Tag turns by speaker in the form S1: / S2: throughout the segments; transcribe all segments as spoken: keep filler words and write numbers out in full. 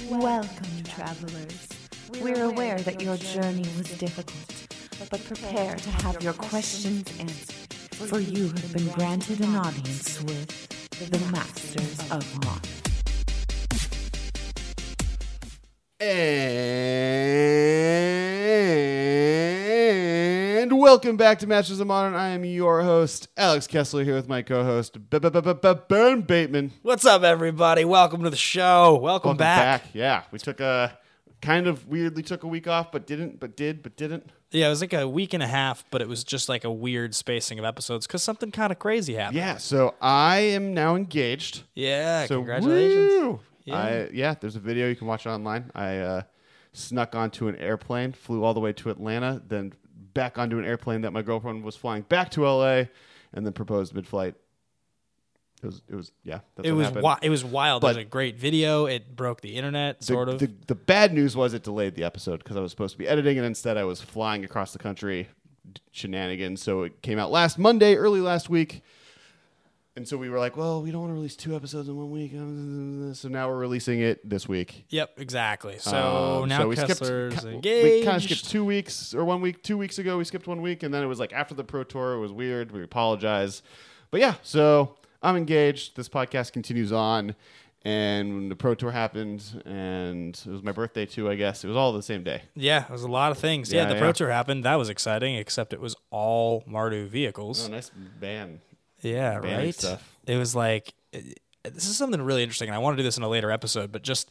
S1: Welcome, travelers. We're aware that your journey was difficult, but prepare to have your questions answered, for you have been granted an audience with the Masters of Modern.
S2: And welcome back to Masters of Modern. I am your host, Alex Kessler, here with my co-host, Ben Bateman.
S3: What's up, everybody? Welcome to the show. Welcome,
S2: Welcome
S3: back.
S2: back. Yeah, we took a kind of weirdly took a week off, but didn't, but did, but didn't.
S3: Yeah, it was like a week and a half, but it was just like a weird spacing of episodes because something kind of crazy happened.
S2: Yeah, so I am now engaged.
S3: Yeah,
S2: So
S3: congratulations.
S2: woo!
S3: Yeah.
S2: I, yeah, there's a video you can watch online. I uh, snuck onto an airplane, flew all the way to Atlanta, then back onto an airplane that my girlfriend was flying back to L A, and then proposed mid-flight. It was, it was, yeah. That's
S3: It
S2: what
S3: was
S2: happened.
S3: wi- it was wild.
S2: But-
S3: it was a great video. It broke the internet,
S2: The,
S3: sort of.
S2: the, the bad news was it delayed the episode because I was supposed to be editing, and instead I was flying across the country, d- shenanigans. So it came out last Monday, early last week. And so we were like, well, we don't want to release two episodes in one week. So now we're releasing it this week.
S3: Yep, exactly. So
S2: Um,
S3: now
S2: so we
S3: Kessler's
S2: skipped,
S3: engaged.
S2: We kind of skipped two weeks or one week, two weeks ago. We skipped one week, and then it was like after the Pro Tour. It was weird. We apologize, but yeah. So I'm engaged. This podcast continues on, and when the Pro Tour happened, and it was my birthday too. I guess it was all the same day.
S3: Yeah, it was a lot of things. Yeah,
S2: Yeah,
S3: the
S2: yeah.
S3: Pro Tour happened. That was exciting, except it was all Mardu vehicles.
S2: Oh, nice band.
S3: Yeah,
S2: banning
S3: right.
S2: stuff.
S3: It was like it, this is something really interesting, and I want to do this in a later episode. But just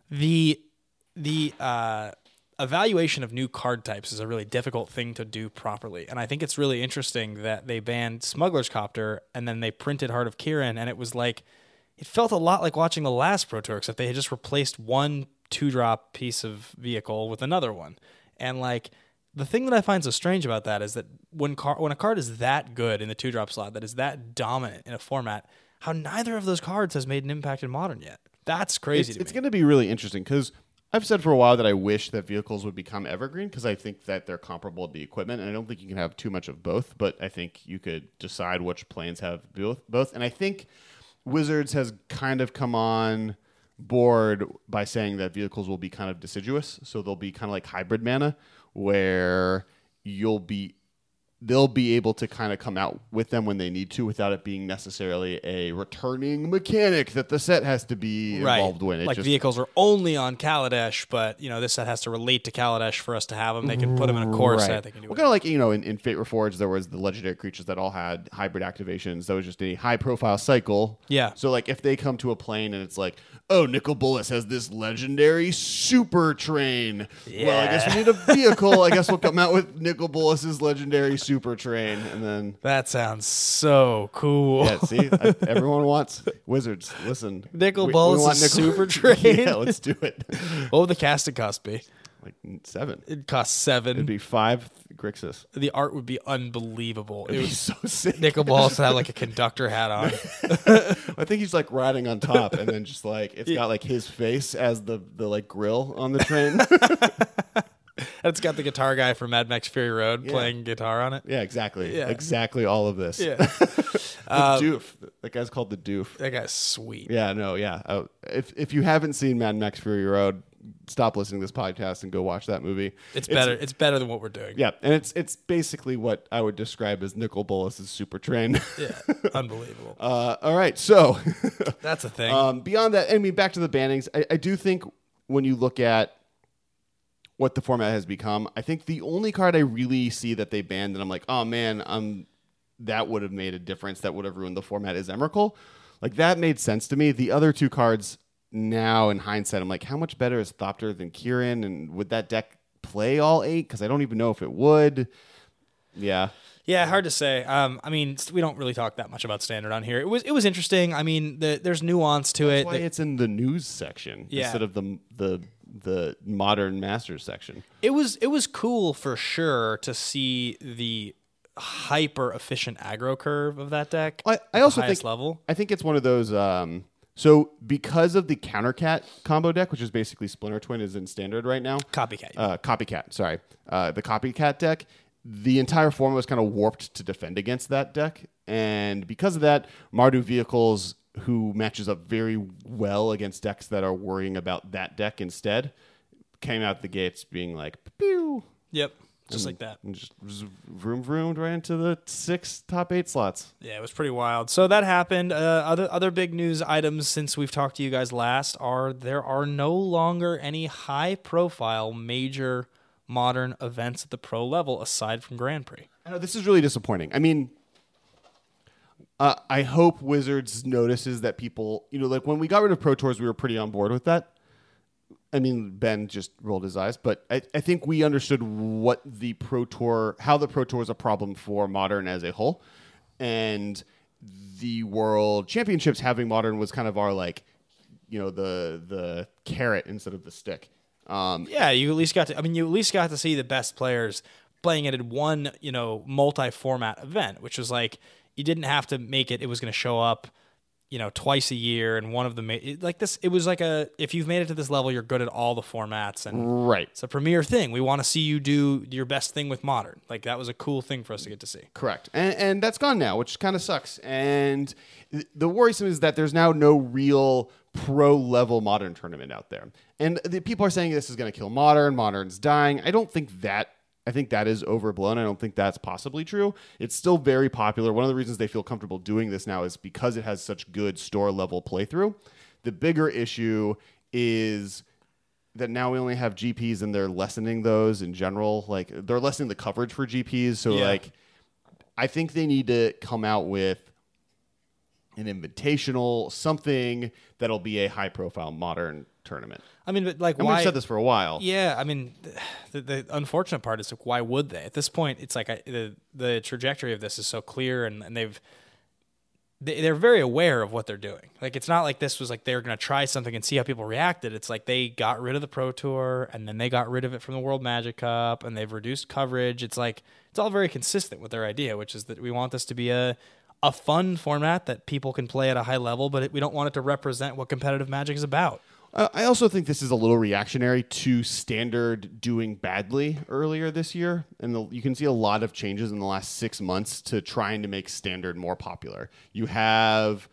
S3: the the uh, evaluation of new card types is a really difficult thing to do properly, and I think it's really interesting that they banned Smuggler's Copter and then they printed Heart of Kirin, and it was like it felt a lot like watching the last Pro Tour, except they had just replaced one two drop piece of vehicle with another one, and like. The thing that I find so strange about that is that when car- when a card is that good in the two-drop slot, that is that dominant in a format, how neither of those cards has made an impact in Modern yet. That's crazy
S2: It's,
S3: to
S2: it's
S3: me.
S2: going to be really interesting because I've said for a while that I wish that vehicles would become evergreen because I think that they're comparable to the equipment, and I don't think you can have too much of both, but I think you could decide which planes have both. both. And I think Wizards has kind of come on board by saying that vehicles will be kind of deciduous, so they'll be kind of like hybrid mana, where you'll be they'll be able to kind of come out with them when they need to without it being necessarily a returning mechanic that the set has to be
S3: right.
S2: involved with. It
S3: Like
S2: just,
S3: vehicles are only on Kaladesh, but you know this set has to relate to Kaladesh for us to have them. They can put them in a core
S2: right.
S3: set. They can do
S2: well,
S3: it.
S2: kind of like, you know, in, in Fate Reforged, there was the legendary creatures that all had hybrid activations. That was just a high-profile cycle.
S3: Yeah.
S2: So, like, if they come to a plane and it's like, oh, Nicol Bolas has this legendary super train. Well, I guess we need a vehicle. I guess we'll come out with Nicol Bolas's legendary super train. And then...
S3: That sounds so cool.
S2: Yeah, see? I, everyone wants Wizards. Listen.
S3: Nicol
S2: we- we
S3: Bolas'
S2: want Nicol-
S3: super train.
S2: Yeah, let's do it.
S3: What would the casting cost be?
S2: Like seven.
S3: It'd cost seven.
S2: It'd be five Grixis.
S3: The art would be unbelievable.
S2: It'd
S3: it
S2: be
S3: was
S2: so sick.
S3: Nicol Bolas had like a conductor hat on.
S2: I think he's like riding on top, and then just like it's got like his face as the the like grill on the train.
S3: It's got the guitar guy from Mad Max Fury Road
S2: Yeah.
S3: playing guitar on it.
S2: Yeah, exactly.
S3: Yeah.
S2: Exactly all of this.
S3: Yeah.
S2: the
S3: Um,
S2: doof. That guy's called the doof.
S3: That guy's sweet.
S2: Yeah, no, yeah. Uh, if if you haven't seen Mad Max Fury Road, stop listening to this podcast and go watch that movie.
S3: It's better. It's, better than what we're doing.
S2: Yeah, and it's it's basically what I would describe as Nicol Bolas' super train.
S3: Yeah. Unbelievable.
S2: uh, all right, so
S3: That's a thing.
S2: Um, beyond that, I mean, back to the bannings. I, I do think when you look at what the format has become, I think the only card I really see that they banned, and I'm like, oh man, um, that would have made a difference. That would have ruined the format. Is Emrakul. Like that made sense to me. The other two cards, now in hindsight, I'm like, how much better is Thopter than Kirin, and would that deck play all eight? Because I don't even know if it would. Yeah.
S3: Yeah, hard to say. Um, I mean, we don't really talk that much about Standard on here. It was it was interesting. I mean, the, there's nuance to
S2: That's
S3: it.
S2: why
S3: The-
S2: it's in the news section
S3: Yeah.
S2: instead of the the the modern Masters section.
S3: It was it was cool for sure to see the hyper efficient aggro curve of that deck.
S2: I, I
S3: at the
S2: also
S3: highest
S2: think
S3: level.
S2: I think it's one of those. Um, so because of the Countercat combo deck, which is basically Splinter Twin, is in Standard right now.
S3: Copycat.
S2: Uh, copycat. Sorry, uh, the Copycat deck. The entire format was kind of warped to defend against that deck, and because of that, Mardu vehicles who matches up very well against decks that are worrying about that deck instead, came out the gates being like, pew.
S3: Yep. Just
S2: and,
S3: like that.
S2: And just vroom vroomed right into the six top eight slots.
S3: Yeah, it was pretty wild. So that happened. Uh, other other big news items since we've talked to you guys last are there are no longer any high profile major Modern events at the pro level aside from Grand Prix.
S2: I know this is really disappointing. I mean, uh, I hope Wizards notices that people, you know, like when we got rid of Pro Tours, we were pretty on board with that. I mean, Ben just rolled his eyes, but I, I think we understood what the Pro Tour, how the Pro Tour is a problem for Modern as a whole. And the World Championships having Modern was kind of our, like, you know, the the carrot instead of the stick. Um,
S3: yeah, you at least got to, I mean, you at least got to see the best players playing it in one, you know, multi-format event, which was like, you didn't have to make it, it was going to show up, you know, twice a year, and one of the, ma- like this, it was like a, if you've made it to this level, you're good at all the formats, and
S2: right.
S3: It's a premier thing. We want to see you do your best thing with Modern. Like, that was a cool thing for us to get to see.
S2: Correct. And, and that's gone now, which kind of sucks. And th- the worrisome is that there's now no real pro level Modern tournament out there. And the people are saying this is going to kill Modern. Modern's dying. I don't think that. I think that is overblown. I don't think that's possibly true. It's still very popular. One of the reasons they feel comfortable doing this now is because it has such good store level playthrough. The bigger issue is that now we only have G Ps and they're lessening those in general. Like, they're lessening the coverage for G Ps. So
S3: Yeah.
S2: like, I think they need to come out with an invitational, something that'll be a high profile Modern tournament.
S3: I mean, but like,
S2: And
S3: why?
S2: we've said this for a while.
S3: Yeah, I mean, the, the unfortunate part is, like, why would they? At this point, it's like I, the the trajectory of this is so clear, and, and they've they, they're very aware of what they're doing. Like, it's not like this was like they were going to try something and see how people reacted. It's like they got rid of the Pro Tour, and then they got rid of it from the World Magic Cup, and they've reduced coverage. It's like it's all very consistent with their idea, which is that we want this to be a a fun format that people can play at a high level, but it, we don't want it to represent what competitive Magic is about.
S2: Uh, I also think this is a little reactionary to Standard doing badly earlier this year. And the, you can see a lot of changes in the last six months to trying to make Standard more popular. You have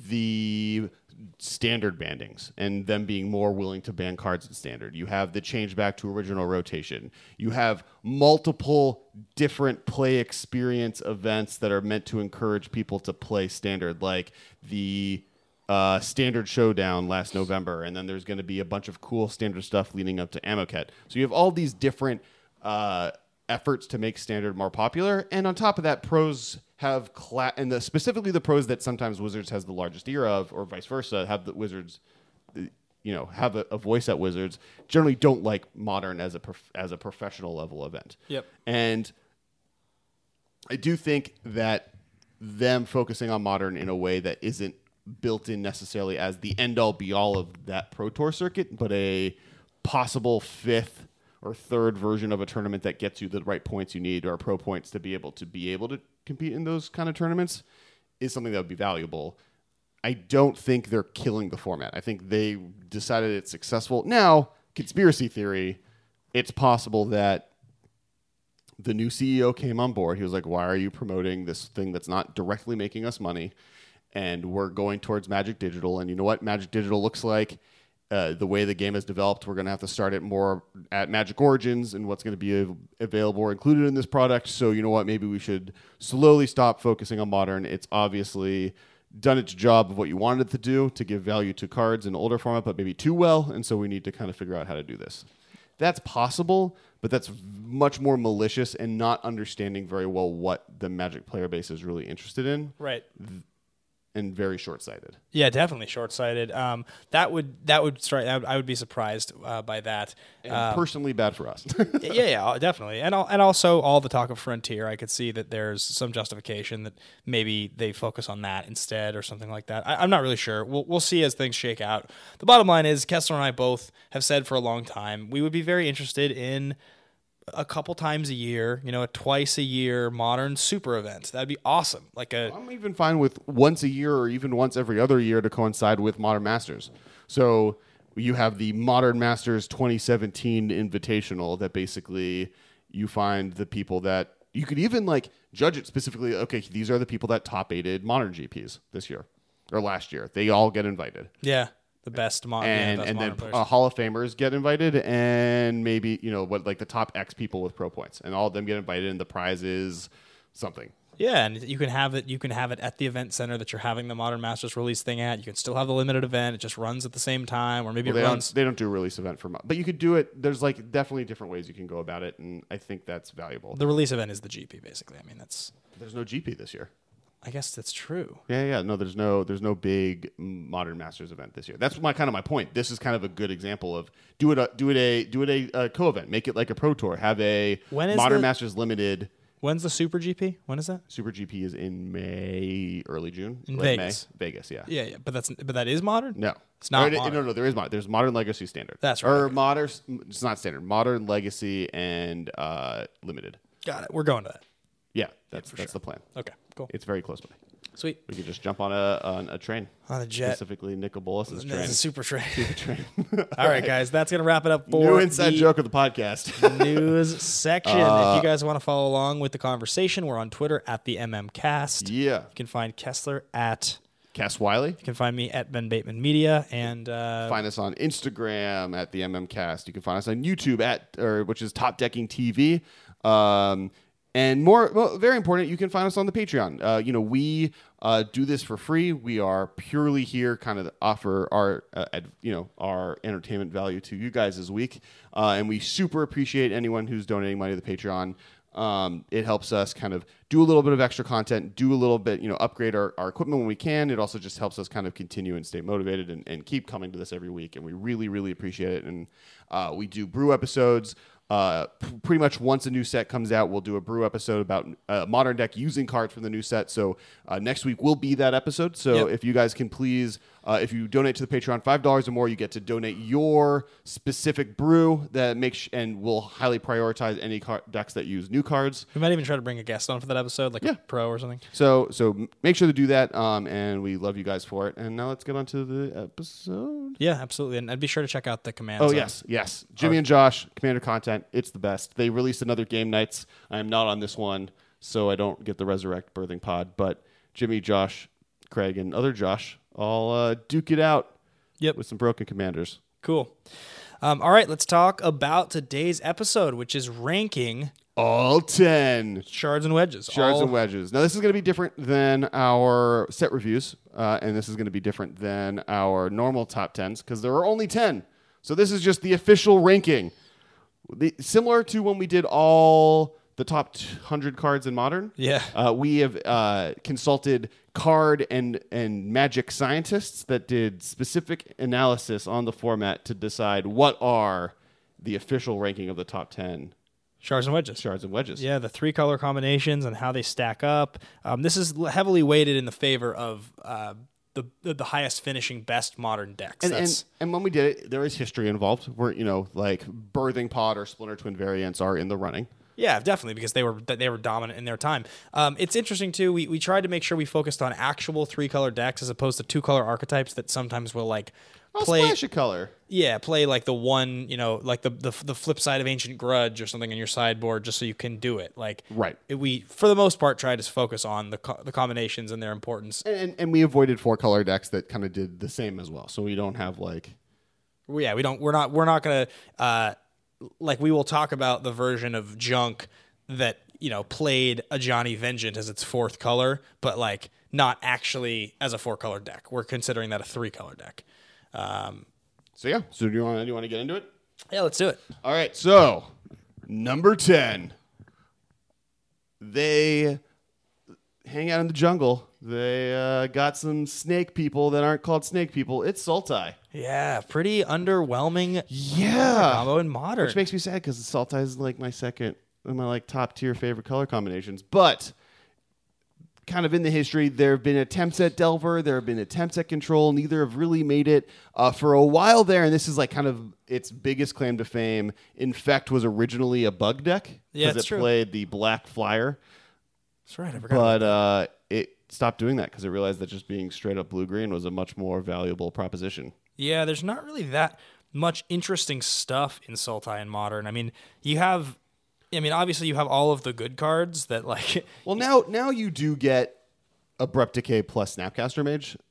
S2: the Standard bandings and them being more willing to ban cards in Standard. You have the change back to original rotation. You have multiple different play experience events that are meant to encourage people to play Standard, like the Uh, Standard Showdown last November, and then there's going to be a bunch of cool Standard stuff leading up to Amoket. So you have all these different uh, efforts to make Standard more popular, and on top of that, pros have cla- and the, specifically the pros that sometimes Wizards has the largest ear of, or vice versa, have the Wizards, you know, have a, a voice at Wizards. Generally, don't like Modern as a prof- as a professional level event.
S3: Yep.
S2: And I do think that them focusing on Modern in a way that isn't built in necessarily as the end-all be-all of that Pro Tour circuit, but a possible fifth or third version of a tournament that gets you the right points you need, or pro points to be able to be able to compete in those kind of tournaments, is something that would be valuable. I don't think they're killing the format. I think they decided it's successful. Now, conspiracy theory, it's possible that the new C E O came on board. He was like, why are you promoting this thing that's not directly making us money? And we're going towards Magic Digital. And you know what Magic Digital looks like? Uh, the way the game has developed, we're going to have to start it more at Magic Origins and what's going to be av- available or included in this product. So you know what? Maybe we should slowly stop focusing on Modern. It's obviously done its job of what you wanted it to do, to give value to cards in older format, but maybe too well. And so we need to kind of figure out how to do this. That's possible, but that's much more malicious and not understanding very well what the Magic player base is really interested in.
S3: Right.
S2: And very short-sighted.
S3: Yeah, definitely short-sighted. Um, that would that would strike. I would, I would be surprised uh, by that.
S2: And
S3: um,
S2: personally bad for us.
S3: yeah, yeah, definitely. And al- and also all the talk of Frontier, I could see that there's some justification that maybe they focus on that instead or something like that. I, I'm not really sure. We'll we'll see as things shake out. The bottom line is, Kessler and I both have said for a long time we would be very interested in a couple times a year, you know, a twice a year Modern super event. That'd be awesome. Like a
S2: I'm even fine with once a year or even once every other year to coincide with Modern Masters. So you have the Modern Masters twenty seventeen Invitational that basically you find the people that you could even like judge it specifically. Okay, these are the people that top aided Modern G Ps this year. or last year. They all get invited.
S3: Yeah. The best, mo-
S2: and
S3: yeah, best
S2: and
S3: modern
S2: then
S3: players.
S2: uh, Hall of Famers get invited, and maybe you know what, like the top X people with pro points, and all of them get invited, and the prize is something.
S3: Yeah, and you can have it. You can have it at the event center that you're having the Modern Masters release thing at. You can still have the limited event. It just runs at the same time, or maybe
S2: Well,
S3: it
S2: they
S3: runs.
S2: don't they don't do a release event for, mo- but you could do it. There's like definitely different ways you can go about it, and I think that's valuable.
S3: The release event is the G P, basically. I mean, that's.
S2: There's no G P this year.
S3: I guess that's true.
S2: Yeah, yeah, no, there's no, there's no big Modern Masters event this year. That's my kind of my point. This is kind of a good example of do it, a, do it a, do it a, a co-event. Make it like a pro tour. Have a
S3: When is
S2: Modern
S3: the-
S2: Masters Limited.
S3: When's the Super G P? When is that?
S2: Super G P is in May, early June,
S3: In
S2: late
S3: Vegas.
S2: May. Vegas, yeah.
S3: Yeah, yeah, but that's but that is modern.
S2: No,
S3: It's not
S2: Or,
S3: modern.
S2: No, no, there is modern. There's Modern Legacy Standard.
S3: That's right,
S2: Or
S3: okay.
S2: modern. It's not Standard. Modern Legacy and uh, Limited.
S3: Got it. We're going to that.
S2: Yeah, that's
S3: for
S2: that's
S3: sure.
S2: the plan.
S3: Okay, cool,
S2: It's very close by.
S3: sweet.
S2: We could just jump on a on a train.
S3: On a jet.
S2: Specifically, Nicol Bolas's train.
S3: That's a super train.
S2: train.
S3: All right, guys, that's gonna wrap it up for
S2: New inside
S3: the
S2: joke of the podcast.
S3: news section.
S2: Uh,
S3: if you guys want to follow along with the conversation, we're on Twitter at the MMCast.
S2: yeah.
S3: You can find Kessler at.
S2: Cass Wiley.
S3: You can find me at Ben Bateman Media, and uh,
S2: Find us on Instagram at the MMCast. You can find us on YouTube at, or which is Top Decking T V. Um, and more, well, very important, you can find us on the Patreon. Uh, you know, we uh, do this for free. We are purely here, kind of offer our, uh, ad, you know, our entertainment value to you guys this week, uh, and we super appreciate anyone who's donating money to the Patreon. Um, it helps us kind of do a little bit of extra content, do a little bit, you know, upgrade our, our equipment when we can. It also just helps us kind of continue and stay motivated and, and keep coming to this every week. And we really, really appreciate it. And uh, we do brew episodes. Uh, p- pretty much once a new set comes out, we'll do a brew episode about uh, Modern Deck using cards from the new set. So uh, next week will be that episode. So
S3: Yep.
S2: if you guys can please, uh, if you donate to the Patreon five dollars or more, you get to donate your specific brew that makes, and we'll highly prioritize any car- decks that use new cards.
S3: we might even try to bring a guest on for that episode, like
S2: Yeah.
S3: a pro or something.
S2: So so m- make sure to do that. Um, and we love you guys for it. And now let's get on to the episode.
S3: Yeah, absolutely, and, and be sure to check out the commands.
S2: Oh
S3: on-
S2: yes, yes. Jimmy and Josh, Commander content. It's the best. They released another game nights. I am not on this one, so I don't get the Resurrect Birthing Pod. But Jimmy, Josh, Craig, and other Josh all uh, duke it out.
S3: Yep.
S2: With some broken commanders.
S3: Cool. Um, all right, let's talk about today's episode, which is ranking
S2: All ten
S3: shards and wedges.
S2: shards
S3: All-
S2: and wedges. Now this is going to be different than our set reviews, uh, and this is going to be different than our normal top tens because there are only ten. So this is just the official ranking. The, similar to when we did all the top one hundred cards in Modern.
S3: Yeah.
S2: Uh, we have uh, consulted card and, and magic scientists that did specific analysis on the format to decide what are the official ranking of the top ten
S3: Shards and wedges.
S2: shards and wedges.
S3: Yeah, the three color combinations and how they stack up. Um, this is heavily weighted in the favor of uh, the, the the highest finishing best modern decks.
S2: And,
S3: That's,
S2: and and when we did it, there is history involved. Where you know, like Birthing Pod or Splinter Twin variants are in the running.
S3: yeah, definitely, because they were they were dominant in their time. Um, it's interesting too. We we tried to make sure we focused on actual three color decks as opposed to two color archetypes that sometimes will like
S2: I'll
S3: play.
S2: splash a color.
S3: Yeah, play like the one, you know, like the, the the flip side of Ancient Grudge or something on your sideboard, just so you can do it. Like,
S2: Right.
S3: it- we for the most part tried to focus on the co- the combinations and their importance.
S2: And and we avoided four color decks that kind of did the same as well. So we don't have like
S3: Well, yeah, we don't. We're not. We're not gonna. Uh, like, we will talk about the version of Junk that you know played a Johnny Vengeance as its fourth color, but like not actually as a four color deck. We're considering that a three color deck. Um,
S2: so yeah. So do you want do you want to get into it?
S3: yeah, let's do it.
S2: All right. So number ten. They hang out in the jungle. They uh, got some snake people that aren't called snake people. It's Sultai.
S3: Yeah, pretty underwhelming
S2: Yeah.
S3: combo in modern.
S2: Which makes me sad because Sultai is like my second, my like top tier favorite color combinations. But kind of in the history, there have been attempts at Delver, there have been attempts at Control. Neither have really made it uh, for a while there. And this is like kind of its biggest claim to fame. Infect was originally a bug deck
S3: Yeah,
S2: because
S3: it's
S2: it
S3: true.
S2: played the Black Flyer,
S3: That's right. I forgot.
S2: but uh, it stopped doing that because it realized that just being straight up blue green was a much more valuable proposition.
S3: Yeah, there's not really that much interesting stuff in Sultai and Modern. I mean, you have, I mean, obviously you have all of the good cards that like.
S2: Well, now now you do get Abrupt Decay plus Snapcaster Mage.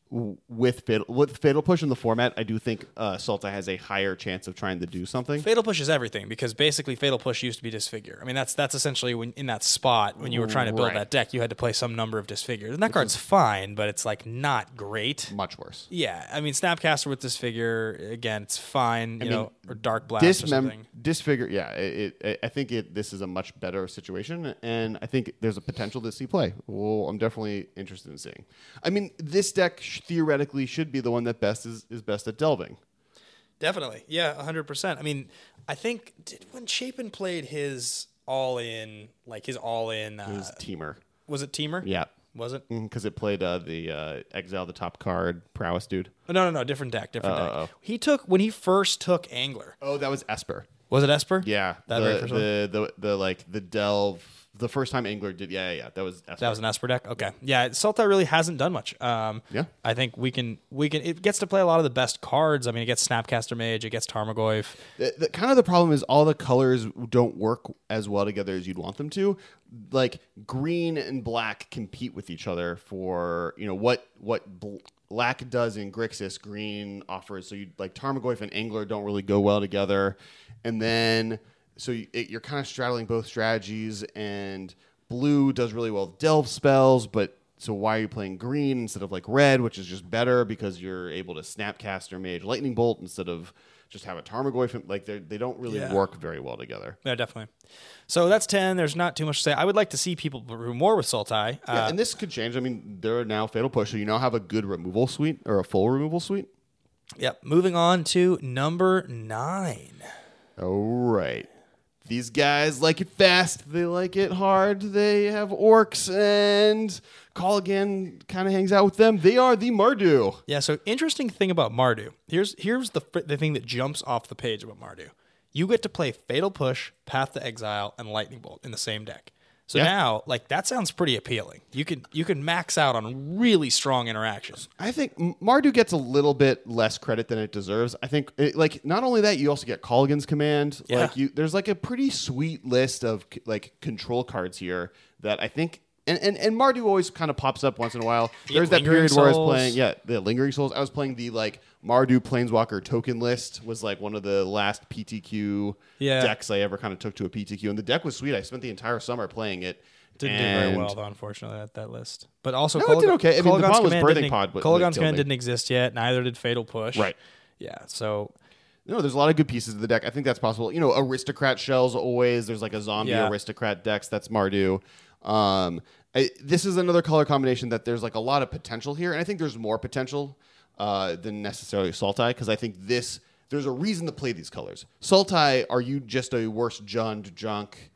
S2: w- with fatal with fatal push in the format, I do think uh, Sultai has a higher chance of trying to do something.
S3: Fatal push is everything because basically fatal push used to be disfigure. I mean that's that's essentially when in that spot when you were trying to build
S2: Right.
S3: that deck, you had to play some number of disfigures, and that card's fine, but it's like not great.
S2: Much worse.
S3: Yeah, I mean Snapcaster with disfigure again, it's fine. You
S2: mean,
S3: know, or Dark Blast or
S2: Dismem-
S3: something.
S2: disfigure, yeah. It, it, I think it. This is a much better situation, and I think there's a potential to see play. Well, I'm definitely interested in seeing. I mean, this deck sh- theoretically should be the one that best is, is best at delving.
S3: Definitely, yeah, one hundred percent. I mean, I think did, when Chapin played his all in, like his all in, uh,
S2: It was Teamer,
S3: was it Teamer?
S2: yeah,
S3: Was it?
S2: because it played uh, the uh, exile the top card prowess dude.
S3: Oh, no, no, no, different deck, different
S2: Uh-oh.
S3: deck. He took when he first took Angler.
S2: Oh, that was Esper.
S3: Was it Esper?
S2: Yeah,
S3: That
S2: the,
S3: very first one?
S2: the, the the like the delve. The first time Angler did, yeah, yeah, yeah, that was Esper.
S3: That was an Esper deck. Okay, yeah. Sultai really hasn't done much. Um,
S2: Yeah.
S3: I think we can we can. It gets to play a lot of the best cards. I mean, it gets Snapcaster Mage, it gets Tarmogoyf.
S2: The, the, kind of the problem is all the colors don't work as well together as you'd want them to. Like green and black compete with each other for you know what what bl- black does in Grixis, green offers. So you like Tarmogoyf and Angler don't really go well together, and then so you, it, you're kind of straddling both strategies. And blue does really well with delve spells, but so why are you playing green instead of like red, which is just better because you're able to Snapcaster Mage Lightning Bolt instead of just have a Tarmogoyf. Like they they don't really
S3: Yeah.
S2: work very well together.
S3: Yeah, definitely. So that's ten. There's not too much to say. I would like to see people brew more with Sultai. Uh,
S2: Yeah, and this could change. I mean, there are now Fatal Push, so you now have a good removal suite or a full removal suite.
S3: Yep. Moving on to number nine.
S2: All right. These guys like it fast. They like it hard. They have orcs, and Call Again kind of hangs out with them. They are the Mardu.
S3: Yeah. So interesting thing about Mardu. Here's here's the the thing that jumps off the page about Mardu. You get to play Fatal Push, Path to Exile, and Lightning Bolt in the same deck. So
S2: Yeah.
S3: now, like that sounds pretty appealing. You could you can max out on really strong interactions.
S2: I think M- Mardu gets a little bit less credit than it deserves. I think, it, like, not only that, you also get Colligan's Command.
S3: Yeah.
S2: Like, you, there's like a pretty sweet list of c- like control cards here that I think. And, and, and Mardu always kind of pops up once in a while.
S3: Yeah,
S2: There's that
S3: Lingering
S2: period where I was
S3: Souls.
S2: playing, yeah, the Lingering Souls. I was playing the like Mardu Planeswalker token list. Was like one of the last P T Q
S3: Yeah.
S2: decks I ever kind of took to a P T Q, and the deck was sweet. I spent the entire summer playing it.
S3: Didn't do very
S2: and-
S3: well though, unfortunately, at that list. But also,
S2: No, it did okay. I mean, the
S3: Kolaghan's
S2: problem was
S3: Command
S2: Birthing
S3: didn't-
S2: Pod, but-
S3: Kolaghan's
S2: killed
S3: Command
S2: me.
S3: didn't exist yet. Neither did Fatal Push.
S2: Right.
S3: Yeah. So
S2: No, there's a lot of good pieces of the deck. I think that's possible. You know, aristocrat shells always. There's like a zombie
S3: Yeah.
S2: aristocrat decks. That's Mardu. Um, I, this is another color combination that there's like a lot of potential here, and I think there's more potential uh, than necessarily Sultai because I think this there's a reason to play these colors. Sultai, are you just a worse Jund junk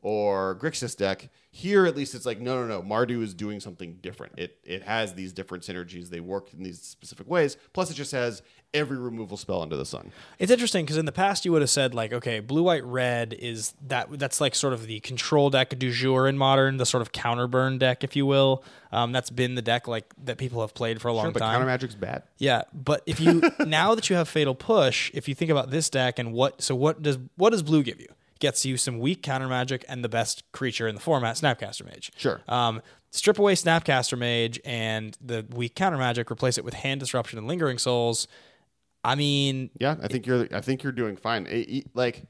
S2: or Grixis deck? Here, at least, it's like no, no, no. Mardu is doing something different. It it has these different synergies. They work in these specific ways. Plus, it just has every removal spell under the sun.
S3: it's interesting because in the past you would have said like, okay, blue, white, red is that that's like sort of the control deck du jour in Modern, the sort of counter burn deck, if you will. Um, that's been the deck like that people have played for a long
S2: Sure, but
S3: time.
S2: counter magic's bad.
S3: Yeah, but if you now that you have Fatal Push, if you think about this deck and what so what does what does blue give you? Gets you some weak counter magic and the best creature in the format, Snapcaster Mage.
S2: Sure.
S3: Um, strip away Snapcaster Mage and the weak counter magic, replace it with Hand Disruption and Lingering Souls. I mean,
S2: Yeah, I think you're. I think you're doing fine. It- it- like,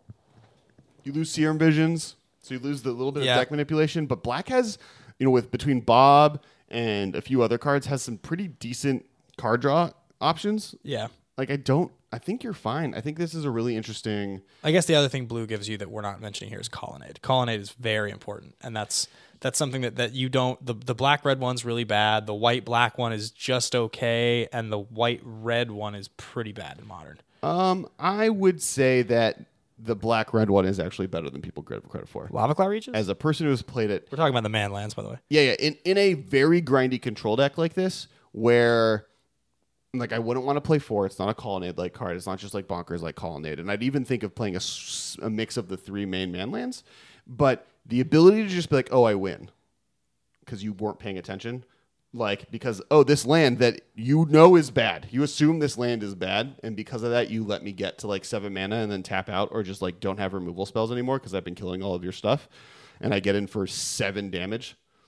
S2: you lose Serum Visions, so you lose the little bit
S3: Yeah.
S2: of deck manipulation. But Black has, you know, with between Bob and a few other cards, has some pretty decent card draw options.
S3: yeah.
S2: Like, I don't. I think you're fine. I think this is a really interesting.
S3: I guess the other thing blue gives you that we're not mentioning here is Colonnade. Colonnade is very important, and that's that's something that, that you don't. The the black red one's really bad. The white black one is just okay, and the white red one is pretty bad in Modern.
S2: Um, I would say that the black red one is actually better than people give credit for.
S3: Lava Claw Reaches.
S2: As a person who has played it,
S3: We're talking about the man lands, by the way.
S2: yeah, yeah, in in a very grindy control deck like this, where like I wouldn't want to play four. It's not a Colonnade like card. It's not just like bonkers like Colonnade. And I'd even think of playing a, s- a mix of the three main man lands. But the ability to just be like, oh, I win, because you weren't paying attention. Like, because, oh, this land that you know is bad. You assume this land is bad. And because of that, you let me get to like seven mana and then tap out, or just like don't have removal spells anymore because I've been killing all of your stuff. And I get in for seven damage.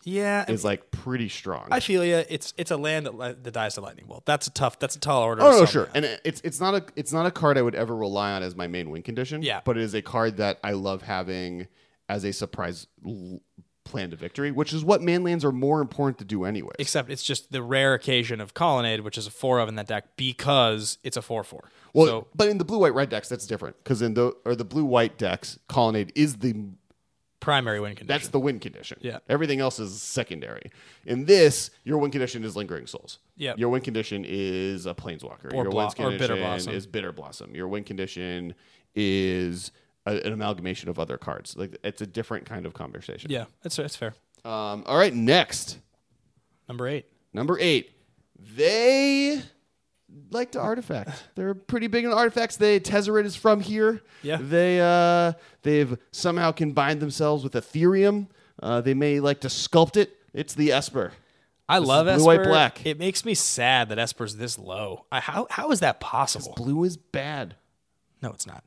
S3: Yeah,
S2: is like pretty strong.
S3: I feel you. It's it's a land that, li- that dies to lightning bolt. That's a tough. That's a tall order.
S2: Oh
S3: to
S2: no,
S3: summon
S2: sure,
S3: that.
S2: and it- it's it's not a it's not a card I would ever rely on as my main win condition.
S3: Yeah.
S2: but it is a card that I love having as a surprise l- plan to victory, which is what manlands are more important to do anyways.
S3: Except it's just the rare occasion of Colonnade, which is a four of in that deck because it's a four four.
S2: Well,
S3: so
S2: but in the blue white red decks, that's different because in the or the blue white decks, Colonnade is the
S3: primary win condition.
S2: that's the win condition.
S3: Yeah.
S2: everything else is secondary. In this, your win condition is Lingering Souls.
S3: Yep.
S2: your win condition is a Planeswalker.
S3: Or
S2: your
S3: Blo-
S2: win
S3: or
S2: condition
S3: Bitter Blossom.
S2: is Bitter Blossom. Your win condition is a, an amalgamation of other cards. Like it's a different kind of conversation.
S3: yeah, that's that's fair.
S2: Um, all right, next.
S3: Number eight.
S2: Number eight. They like to artifact. They're pretty big on artifacts. They Tezzeret is from here.
S3: Yeah.
S2: They uh they've somehow combined themselves with Ethereum. Uh, they may like to sculpt it. It's the Esper.
S3: I
S2: This
S3: love
S2: is
S3: Esper.
S2: blue, white, black.
S3: It makes me sad that Esper's this low. I, how how is that possible?
S2: Blue is bad.
S3: No, it's not.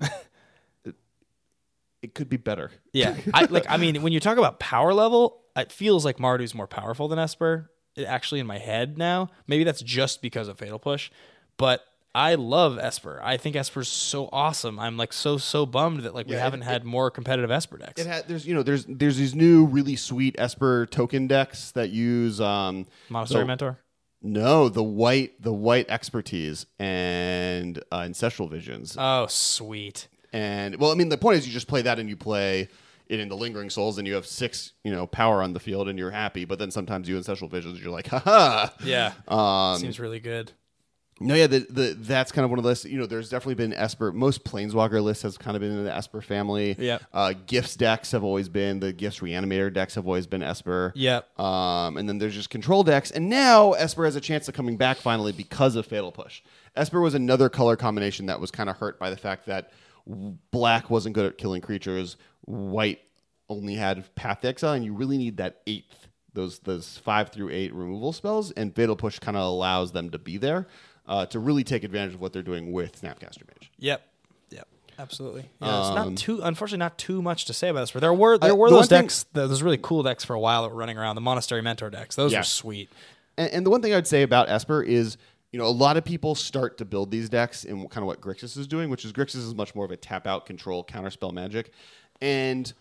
S2: It could be better.
S3: Yeah, I like. I mean, when you talk about power level, it feels like Marduk's more powerful than Esper. It actually, in my head now, maybe that's just because of Fatal Push, but I love Esper. I think Esper's so awesome. I'm like so so bummed that like we
S2: Yeah,
S3: haven't
S2: it-
S3: had more competitive Esper decks.
S2: It had there's you know there's there's these new really sweet Esper token decks that use um
S3: Monastery
S2: the-
S3: Mentor.
S2: No, the white the white expertise and uh, ancestral visions.
S3: Oh, sweet.
S2: And well, I mean, the point is you just play that and you play it into Lingering Souls, and you have six, you know, power on the field, and you're happy. But then sometimes you ancestral visions, you're like, haha.
S3: Yeah,
S2: Um,
S3: seems really good.
S2: no, yeah, the, the that's kind of one of the lists. You know, there's definitely been Esper. Most Planeswalker lists has kind of been in the Esper family.
S3: Yeah.
S2: Uh, Gifts decks have always been the Gifts Reanimator decks have always been Esper.
S3: Yep.
S2: Um, and then there's just control decks, and now Esper has a chance of coming back finally because of Fatal Push. Esper was another color combination that was kind of hurt by the fact that black wasn't good at killing creatures, white only had Path to Exile, and you really need that eighth, those those five through eight removal spells, and Fatal Push kind of allows them to be there uh, to really take advantage of what they're doing with Snapcaster Mage.
S3: Yep. Yep. Absolutely. Yeah, it's
S2: Um,
S3: not too. Unfortunately, not too much to say about this. But there were there
S2: Uh,
S3: were
S2: the
S3: those
S2: one thing-
S3: decks, th- those really cool decks for a while that were running around. The Monastery Mentor decks. Those
S2: Yeah.
S3: were sweet.
S2: And, and the one thing I'd say about Esper is, you know, a lot of people start to build these decks in kind of what Grixis is doing, which is Grixis is much more of a tap out control counterspell magic. And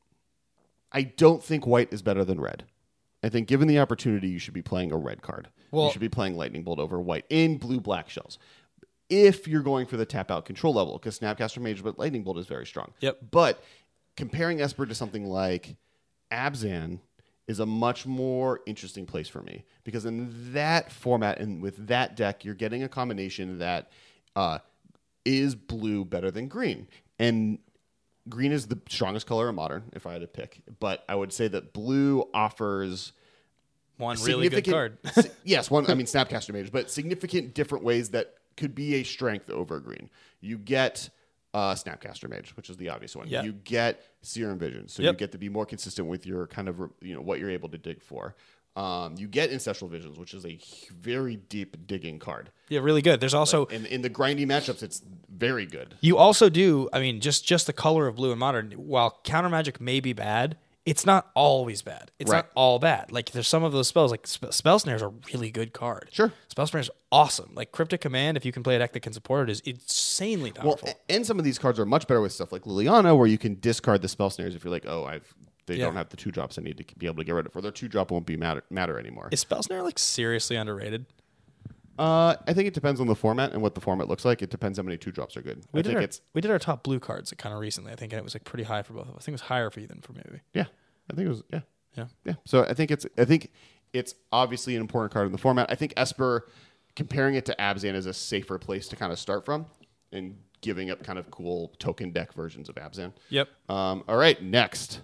S2: I don't think white is better than red. I think given the opportunity, you should be playing a red card.
S3: Well-
S2: you should be playing Lightning Bolt over white in blue black shells. If you're going for the tap out control level, because Snapcaster Mage, but Lightning Bolt is very strong.
S3: Yep.
S2: But comparing Esper to something like Abzan is a much more interesting place for me, because in that format and with that deck, you're getting a combination that uh, is blue better than green. And green is the strongest color in Modern, if I had to pick. But I would say that blue offers
S3: One really good card.
S2: si- yes, one. I mean, Snapcaster Mage, but significant different ways that could be a strength over green. You get uh, Snapcaster Mage, which is the obvious one.
S3: Yeah.
S2: You get Serum Vision, so
S3: Yep.
S2: you get to be more consistent with your kind of you know what you're able to dig for. Um, you get Ancestral Visions, which is a h- very deep digging card.
S3: Yeah, really good. There's also
S2: In in the grindy matchups, it's very good.
S3: you also do. I mean, just just the color of blue in Modern. While Counter Magic may be bad, it's not always bad. It's
S2: Right.
S3: not all bad. Like there's some of those spells, like Spe- Spell Snare is a really good card.
S2: Sure.
S3: Spell Snare is awesome. Like Cryptic Command, if you can play a deck that can support it, is insanely
S2: Well,
S3: powerful.
S2: a- and some of these cards are much better with stuff like Liliana, where you can discard the spell snares if you're like, oh, I've they
S3: Yeah.
S2: don't have the two drops I need to be able to get rid of, or their two drop won't be matter matter anymore.
S3: Is Spell Snare like seriously underrated?
S2: Uh, I think it depends on the format and what the format looks like. It depends how many two drops are good.
S3: We
S2: I
S3: did
S2: think
S3: our,
S2: it's
S3: we did our top blue cards kind of recently. I think and it was like pretty high for both of us. I think it was higher for you than for me. Maybe.
S2: yeah. I think it was yeah
S3: Yeah.
S2: yeah. So I think it's I think it's obviously an important card in the format. I think Esper, comparing it to Abzan, is a safer place to kind of start from, and giving up kind of cool token deck versions of Abzan.
S3: Yep.
S2: Um, all right, next.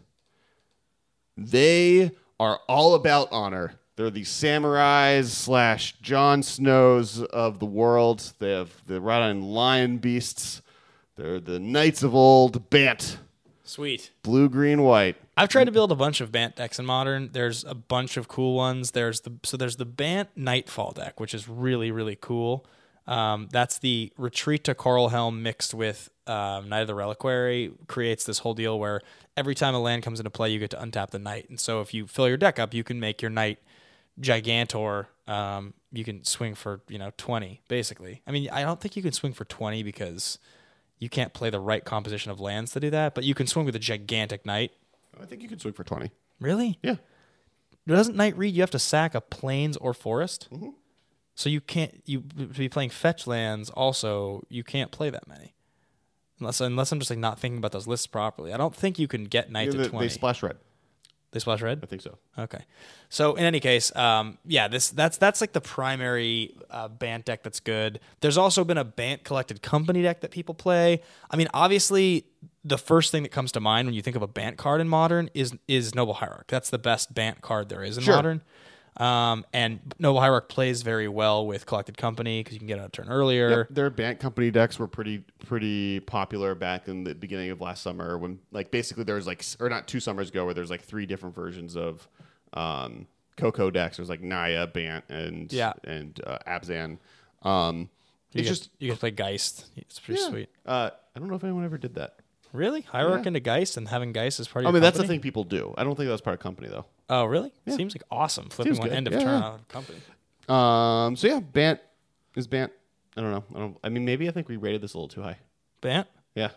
S2: They are all about honor. They're the samurais slash Jon Snows of the world. They have the Radon lion beasts. They're the knights of old. Bant.
S3: Sweet.
S2: Blue, green, white.
S3: I've tried to build a bunch of Bant decks in Modern. There's a bunch of cool ones. There's the so there's the Bant Nightfall deck, which is really really cool. Um, that's the Retreat to Coral Helm mixed with um, Knight of the Reliquary creates this whole deal where every time a land comes into play, you get to untap the Knight. And so if you fill your deck up, you can make your Knight Gigantor. Um, you can swing for, you know, twenty, basically. I mean, I don't think you can swing for twenty because you can't play the right composition of lands to do that, but you can swing with a gigantic Knight.
S2: I think you can swing for twenty.
S3: Really?
S2: Yeah.
S3: Doesn't Knight read you have to sack a plains or forest?
S2: Mm-hmm.
S3: So you can't, you to be playing fetch lands also, you can't play that many. Unless unless I'm just like not thinking about those lists properly. I don't think you can get Knight
S2: Yeah,
S3: to
S2: they,
S3: twenty.
S2: they splash red.
S3: They splash red?
S2: I think so.
S3: Okay. So in any case, um, yeah, this that's that's like the primary uh, Bant deck that's good. There's also been a Bant Collected Company deck that people play. I mean, obviously, the first thing that comes to mind when you think of a Bant card in Modern is is Noble Hierarch. That's the best Bant card there is in
S2: Sure.
S3: Modern. Um, and Noble Hierarch plays very well with Collected Company because you can get out a turn earlier.
S2: Yep, their Bant Company decks were pretty pretty popular back in the beginning of last summer when like basically there was like or not two summers ago where there's like three different versions of um, Coco decks. There's like Naya, Bant, and
S3: Yeah.
S2: and uh, Abzan. Um,
S3: You
S2: it's
S3: get,
S2: just
S3: you can play Geist. It's pretty
S2: yeah.
S3: sweet.
S2: Uh, I don't know if anyone ever did that.
S3: Really? Hierarch
S2: Yeah.
S3: into Geist and having Geist as part of
S2: I
S3: your
S2: mean, that's the
S3: company?
S2: thing people do. I don't think that's part of company though.
S3: Oh, really?
S2: Yeah.
S3: Seems like awesome. Flipping
S2: Seems
S3: one
S2: good.
S3: end of
S2: Yeah,
S3: turn
S2: yeah.
S3: out of company.
S2: Um, so yeah, Bant is Bant. I don't know. I don't. I mean, maybe I think we rated this a little too high.
S3: Bant?
S2: Yeah,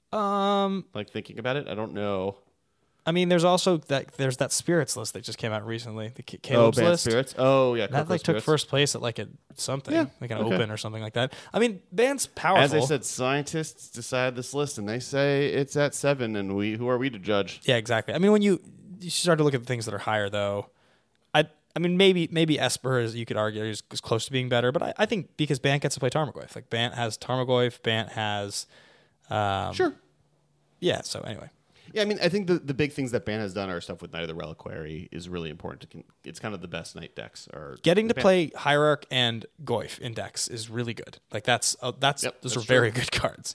S3: Um,
S2: like thinking about it, I don't know.
S3: I mean, there's also that there's that Spirits list that just came out recently. The Ca-
S2: Oh,
S3: Caleb's
S2: Bant
S3: list.
S2: Spirits. Oh yeah,
S3: That
S2: Coco
S3: like took
S2: Spirits.
S3: first place at like a something,
S2: Yeah,
S3: like an
S2: okay.
S3: open or something like that. I mean, Bant's powerful.
S2: As I said, scientists decide this list, and they say it's at seven, and we who are we to judge?
S3: Yeah, exactly. I mean, when you you start to look at the things that are higher, though, I I mean maybe maybe Esper is you could argue is, is close to being better, but I, I think because Bant gets to play Tarmogoyf, like Bant has Tarmogoyf, Bant has, um,
S2: Sure.
S3: yeah. So anyway,
S2: Yeah, I mean, I think the, the big things that Ban has done are stuff with Knight of the Reliquary is really important. To con- it's kind of the best Knight decks. Are
S3: getting to
S2: Ban-
S3: play Hierarch and Goyf in decks is really good. Like that's uh, that's
S2: Yep,
S3: those
S2: that's
S3: are very
S2: true.
S3: good cards.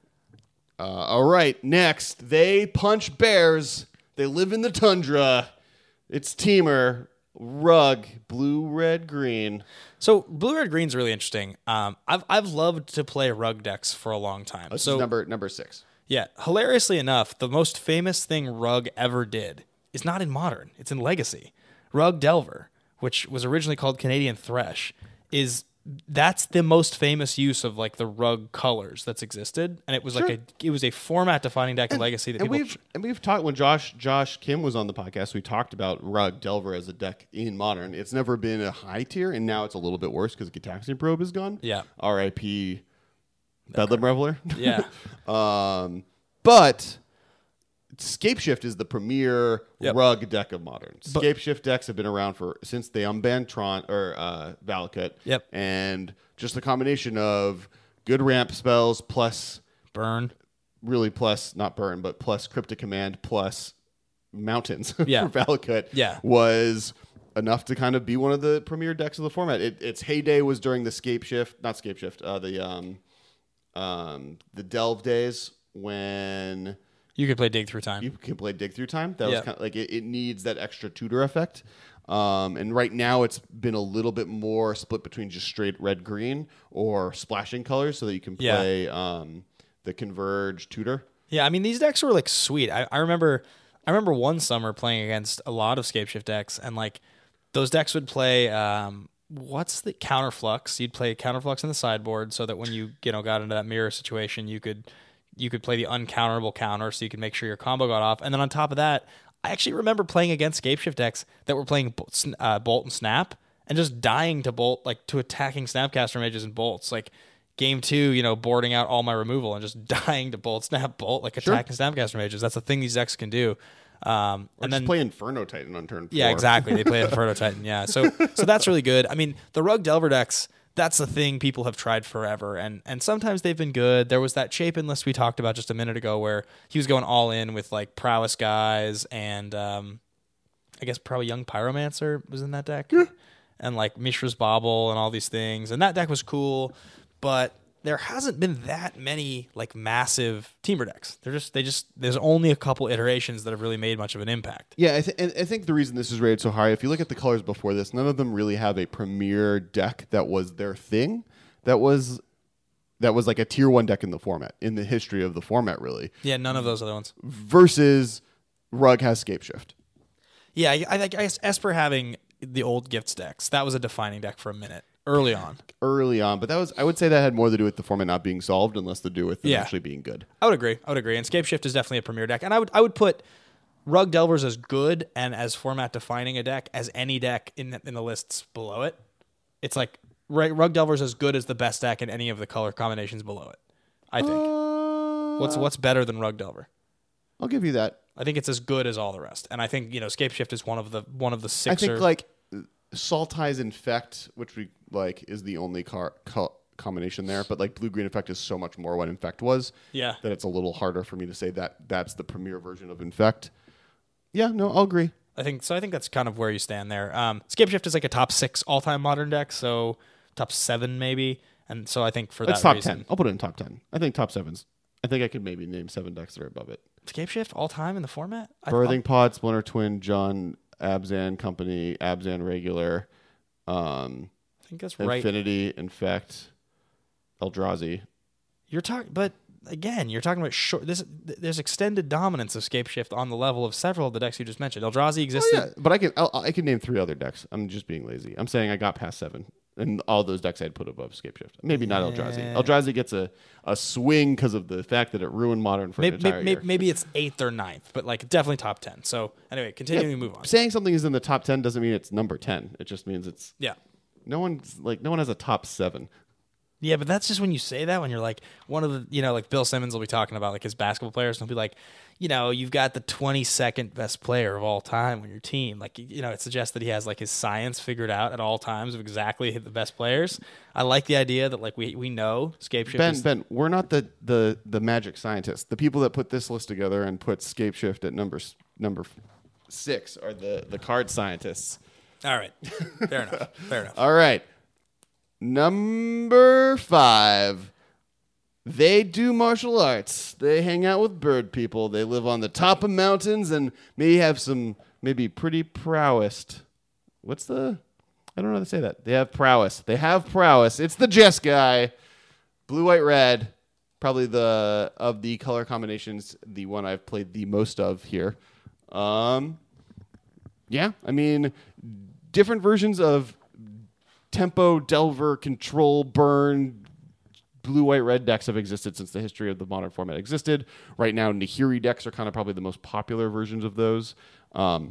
S2: Uh, all right, next they punch bears. They live in the tundra. It's Teamer Rug blue, red, green.
S3: So blue, red, green's really interesting. Um, I've I've loved to play Rug decks for a long time.
S2: This
S3: so
S2: is number number six.
S3: yeah, hilariously enough, the most famous thing Rug ever did is not in Modern. It's in Legacy. Rug Delver, which was originally called Canadian Thresh, is that's the most famous use of like the Rug colors that's existed, and it was like
S2: Sure.
S3: a it was a format defining deck in Legacy that
S2: And
S3: people.
S2: we've and we've talked when Josh Josh Kim was on the podcast. We talked about Rug Delver as a deck in Modern. It's never been a high tier, and now it's a little bit worse because Gitaxian Probe is gone.
S3: Yeah.
S2: R I P Bedlam Reveler.
S3: Yeah.
S2: um, but Scapeshift is the premier
S3: Yep.
S2: Rug deck of Modern.
S3: But-
S2: Scapeshift decks have been around for since they unbanned Tron or uh, Valakut.
S3: Yep.
S2: And just the combination of good ramp spells plus
S3: Burn.
S2: really plus not burn, but plus Cryptic Command plus mountains
S3: Yeah.
S2: for Valakut
S3: Yeah.
S2: was enough to kind of be one of the premier decks of the format. It, its heyday was during the Scape Shift, not Scape Shift, uh, the um, um, the Delve days when
S3: You could play Dig Through Time.
S2: you can play Dig Through Time. That
S3: Yeah.
S2: was kind of like it, it needs that extra tutor effect. Um, and right now it's been a little bit more split between just straight red green or splashing colors so that you can
S3: Yeah.
S2: play um, the Converge tutor.
S3: Yeah, I mean these decks were like sweet. I, I remember I remember one summer playing against a lot of Scapeshift decks, and like those decks would play um what's the Counterflux? You'd play Counterflux in the sideboard so that when you, you know, got into that mirror situation, you could you could play the uncounterable counter so you could make sure your combo got off. And then on top of that, I actually remember playing against Scapeshift decks that were playing uh, Bolt and Snap and just dying to Bolt, like to attacking Snapcaster Mages and Bolts. Like game two, you know, boarding out all my removal and just dying to Bolt, Snap, Bolt, like
S2: Sure.
S3: attacking Snapcaster Mages. That's a thing these decks can do. Um,
S2: Or
S3: and
S2: just
S3: then
S2: play Inferno Titan on turn four.
S3: yeah, exactly. They play Inferno Titan. Yeah, so so that's really good. I mean, the Rug Delver decks. That's the thing people have tried forever, and and sometimes they've been good. There was that Chapin list we talked about just a minute ago, where he was going all in with like prowess guys, and um, I guess probably Young Pyromancer was in that deck, and like Mishra's Bauble and all these things, and that deck was cool, but there hasn't been that many like massive teamer decks. They're just they just there's only a couple iterations that have really made much of an impact.
S2: Yeah, I, th- and I think the reason this is rated so high, if you look at the colors before this, none of them really have a premier deck that was their thing that was that was like a tier one deck in the format, in the history of the format, really.
S3: Yeah, none of those other ones.
S2: Versus Rug has Scapeshift.
S3: Yeah, I, I, I guess Esper having the old gifts decks, that was a defining deck for a minute early on.
S2: Early on, but that was I would say that had more to do with the format not being solved and less to do with them
S3: Yeah.
S2: actually being good.
S3: I would agree. I would agree. And Scapeshift is definitely a premier deck. And I would I would put Rug Delvers as good and as format defining a deck as any deck in the, in the lists below it. It's like right, Rug Delvers as good as the best deck in any of the color combinations below it. I think.
S2: Uh,
S3: what's what's better than Rug Delver?
S2: I'll give you that.
S3: I think it's as good as all the rest. And I think, you know, Scapeshift is one of the one of the six.
S2: I think
S3: or,
S2: like Saltai's Infect, which we like, is the only car co- combination there. But like Blue Green Infect is so much more what Infect was.
S3: Yeah.
S2: That it's a little harder for me to say that that's the premier version of Infect. Yeah, no, I'll agree.
S3: I think so. I think that's kind of where you stand there. Um, Scapeshift is like a top six all time modern deck, so top seven maybe. And so I think for
S2: It's
S3: that
S2: top
S3: reason,
S2: ten. I'll put it in top ten. I think top sevens. I think I could maybe name seven decks that are above it.
S3: Scapeshift all time in the format. I-
S2: Birthing Pod, Splinter Twin, John, Abzan Company, Abzan Regular, um,
S3: I think that's right.
S2: Infinity, Infect, Eldrazi.
S3: You're talking, but again, you're talking about short. This there's extended dominance of Scapeshift on the level of several of the decks you just mentioned. Eldrazi existed.
S2: Oh, yeah, but I can I'll, I can name three other decks. I'm just being lazy. I'm saying I got past seven, and all those decks I'd put above Scapeshift. Maybe not Eldrazi.
S3: Yeah.
S2: Eldrazi gets a, a swing because of the fact that it ruined Modern for
S3: Maybe,
S2: an entire
S3: maybe,
S2: year.
S3: maybe it's eighth or ninth, but like definitely top ten. So anyway, continuing
S2: Yeah,
S3: to move on.
S2: Saying something is in the top ten doesn't mean it's number ten. It just means it's
S3: Yeah.
S2: no one's like no one has a top seven.
S3: Yeah, but that's just when you say that, when you're like, one of the, you know, like Bill Simmons will be talking about like his basketball players, and he'll be like, you know, you've got the twenty-second best player of all time on your team. Like, you know, it suggests that he has like his science figured out at all times of exactly the best players. I like the idea that like we, we know Scapeshift
S2: Ben,
S3: is...
S2: Ben, we're not the, the, the magic scientists. The people that put this list together and put Scapeshift at number s- number f- six are the, the card scientists.
S3: All right. Fair enough. Fair enough.
S2: All right. Number five. They do martial arts. They hang out with bird people. They live on the top of mountains and may have some maybe pretty prowess. What's the... I don't know how to say that. They have prowess. They have prowess. It's the Jess guy. Blue, white, red. Probably the of the color combinations, the one I've played the most of here. Um, yeah, I mean, different versions of tempo, delver, control, burn, blue, white, red decks have existed since the history of the modern format existed. Right now, Nahiri decks are kind of probably the most popular versions of those. Um,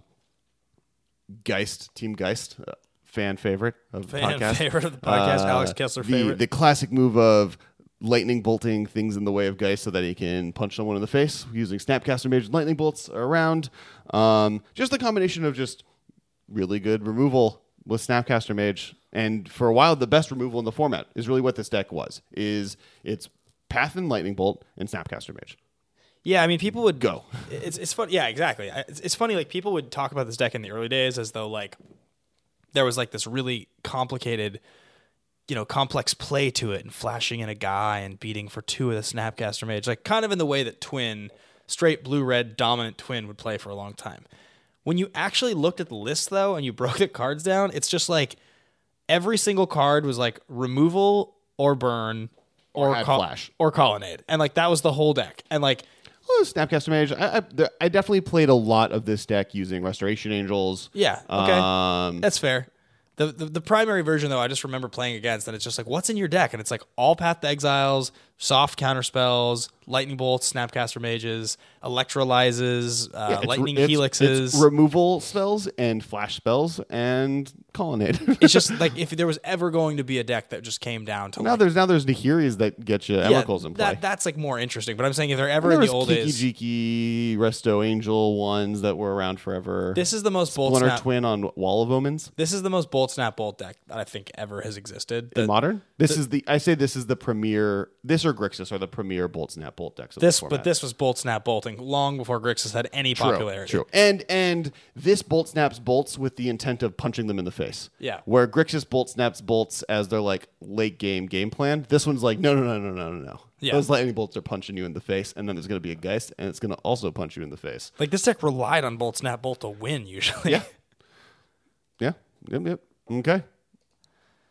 S2: Geist, Team Geist, uh, fan favorite of the
S3: Fan
S2: podcast.
S3: favorite of the podcast,
S2: Uh,
S3: Alex Kessler
S2: the,
S3: favorite.
S2: The classic move of lightning bolting things in the way of Geist so that he can punch someone in the face using Snapcaster Mage and lightning bolts around. Um, just the combination of just really good removal with Snapcaster Mage. And for a while, the best removal in the format is really what this deck was. Is it's Path and Lightning Bolt and Snapcaster Mage.
S3: Yeah, I mean, people would
S2: Go.
S3: It's it's fun. Yeah, exactly. I- It's, it's funny. Like people would talk about this deck in the early days as though like there was like this really complicated, you know, complex play to it, and flashing in a guy and beating for two of the Snapcaster Mage, like kind of in the way that Twin, straight blue red dominant Twin would play for a long time. When you actually looked at the list though, and you broke the cards down, it's just like every single card was like removal or burn
S2: Or
S3: or,
S2: had
S3: col-
S2: flash.
S3: or colonnade, and like that was the whole deck, and like.
S2: Well, Snapcaster Mage, I, I, there- I definitely played a lot of this deck using Restoration Angels.
S3: Yeah, okay.
S2: Um,
S3: That's fair. The, the the primary version though, I just remember playing against, and it's just like, what's in your deck? And it's like all Path to Exiles, soft counter spells, lightning bolts, Snapcaster Mages, electrolyzes, uh,
S2: yeah, it's-
S3: lightning
S2: it's-
S3: helixes.
S2: It's removal spells and flash spells and Colonnade.
S3: It's just like if there was ever going to be a deck that just came down to
S2: now
S3: like,
S2: there's now there's Nahiris that get you
S3: yeah,
S2: Emrakul's in play.
S3: that that's like more interesting. But I'm saying if they're ever
S2: there
S3: in
S2: was
S3: the old
S2: Kiki
S3: days,
S2: Jiki, Resto Angel ones that were around forever.
S3: this is the most bolt
S2: Splinter
S3: snap.
S2: Twin on Wall of Omens.
S3: This is the most bolt snap bolt deck that I think ever has existed.
S2: In
S3: The-
S2: modern, this is the I say this is the premier. This or Grixis are the premier Bolt Snap Bolt decks. Of
S3: this,
S2: the format.
S3: but this was bolt snap bolting long before Grixis had any
S2: True,
S3: popularity.
S2: True. And and this bolt snaps bolts with the intent of punching them in the face.
S3: Yeah.
S2: Where Grixis bolt snaps bolts as their like late game game plan. This one's like no no no no no no no.
S3: Yeah.
S2: Those lightning bolts are punching you in the face, and then there's going to be a Geist, and it's going to also punch you in the face.
S3: Like this deck relied on bolt snap bolt to win usually.
S2: Yeah. Yeah. Yep. Yep. Okay.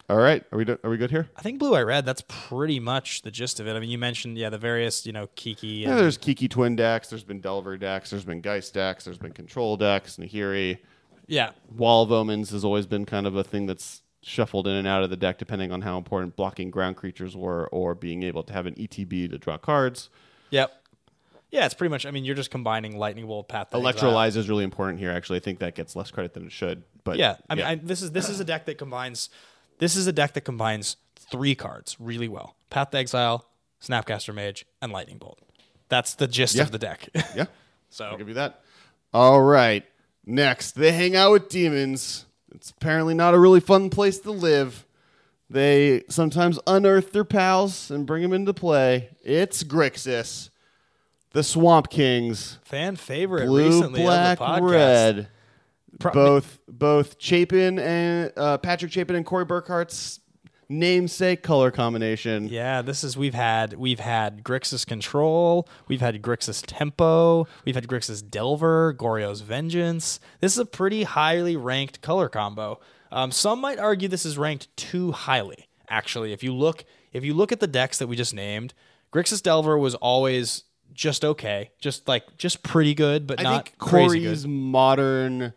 S2: All right, are we do- are we good here?
S3: I think blue, white, red. That's pretty much the gist of it. I mean, you mentioned yeah the various you know Kiki. And
S2: Yeah, there's Kiki twin decks. There's been Delver decks. There's been Geist decks. There's been Control decks. Nahiri.
S3: yeah,
S2: Wall of Omens has always been kind of a thing that's shuffled in and out of the deck depending on how important blocking ground creatures were or being able to have an E T B to draw cards.
S3: yep, yeah. It's pretty much. I mean, you're just combining Lightning Bolt, Path to Exile.
S2: Electrolyze is really important here. Actually, I think that gets less credit than it should. But
S3: Yeah, I mean, I, this is this is a deck that combines. This is a deck that combines three cards really well: Path to Exile, Snapcaster Mage, and Lightning Bolt. That's the gist
S2: Yeah.
S3: of the deck.
S2: yeah,
S3: so
S2: I'll give you that. All right, next they hang out with demons. It's apparently not a really fun place to live. They sometimes unearth their pals and bring them into play. It's Grixis, the Swamp Kings,
S3: fan favorite
S2: blue,
S3: recently
S2: black,
S3: of the podcast.
S2: red.
S3: Pro-
S2: both both Chapin and uh, Patrick Chapin and Corey Burkhart's namesake color combination.
S3: Yeah, this is we've had we've had Grixis Control, we've had Grixis Tempo, we've had Grixis Delver, Goryo's Vengeance. This is a pretty highly ranked color combo. Um, some might argue this is ranked too highly. Actually, if you look if you look at the decks that we just named, Grixis Delver was always just okay, just like just pretty good, but
S2: I
S3: not
S2: think
S3: crazy
S2: Corey's
S3: good.
S2: modern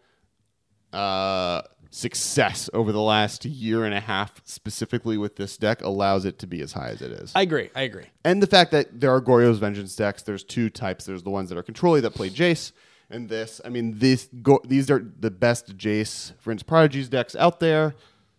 S2: uh, success over the last year and a half, specifically with this deck, allows it to be as high as it is.
S3: I agree. I agree.
S2: And the fact that there are Goryo's Vengeance decks, there's two types. There's the ones that are controlly that play Jace, and this. I mean, this go, these are the best Jace Prince Prodigies decks out there.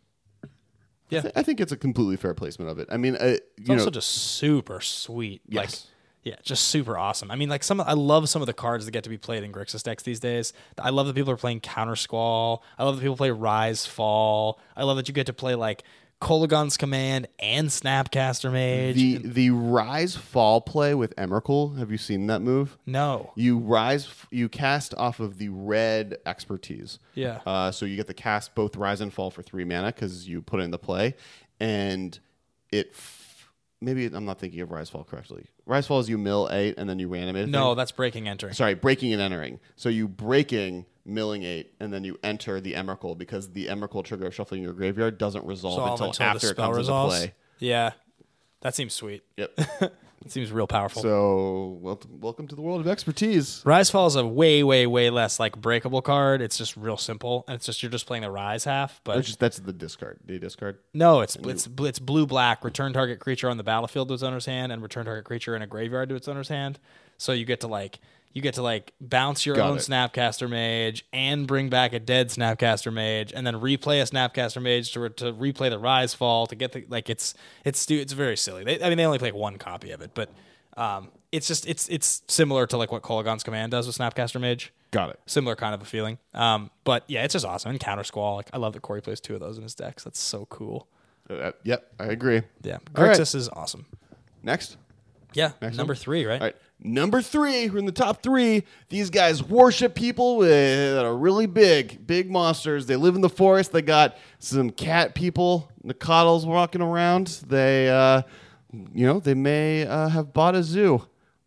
S3: Yeah.
S2: I, th- I think it's a completely fair placement of it. I mean, uh,
S3: It's
S2: you
S3: also
S2: know,
S3: just super sweet.
S2: Yes.
S3: Like, yeah, just super awesome. I mean, like some, I love some of the cards that get to be played in Grixis decks these days. I love that people are playing Counter Squall. I love that people play Rise Fall. I love that you get to play like Kolaghan's Command and Snapcaster Mage.
S2: the the Rise Fall play with Emrakul. Have you seen that move?
S3: no,
S2: You rise, you cast off of the red expertise.
S3: Yeah.
S2: Uh, so you get to cast both Rise and Fall for three mana because you put it in the play, and it. F- maybe I'm not thinking of Rise Fall correctly. Rise Fall is you mill eight and then you reanimate. a
S3: no,
S2: thing.
S3: that's breaking entering.
S2: Sorry, breaking and entering. So you breaking, milling eight, and then you enter the Emrakul because the Emrakul trigger of shuffling your graveyard doesn't resolve
S3: Solve
S2: until,
S3: until
S2: after
S3: the
S2: it
S3: spell
S2: comes
S3: resolves.
S2: into play.
S3: Yeah, that seems sweet.
S2: Yep.
S3: It seems real powerful.
S2: So wel- welcome to the world of expertise.
S3: Rise Fall is a way, way, way less like breakable card. It's just real simple, and it's just you're just playing the Rise half. But
S2: That's just that's the discard. The discard.
S3: no, it's it's it's blue black. Return target creature on the battlefield to its owner's hand, and return target creature in a graveyard to its owner's hand. So you get to like you get to like bounce your
S2: Got
S3: own
S2: it.
S3: Snapcaster Mage and bring back a dead Snapcaster Mage, and then replay a Snapcaster Mage to to replay the Rise Fall to get the like it's it's stu- it's very silly. They, I mean, they only play one copy of it, but um, it's just it's it's similar to like what Kolaghan's Command does with Snapcaster Mage.
S2: Got it.
S3: Similar kind of a feeling. Um, but yeah, it's just awesome. And Counter Squall, like I love that Corey plays two of those in his decks. That's so cool.
S2: Uh, yep, I agree.
S3: Yeah,
S2: All right.
S3: Grixis is awesome.
S2: Next.
S3: Yeah,
S2: Next
S3: number
S2: one?
S3: three, right?
S2: All right. Number three, we're in the top three. These guys worship people with, that are really big, big monsters. They live in the forest. They got some cat people, Nakados walking around. They, uh, you know, they may uh, have bought a zoo.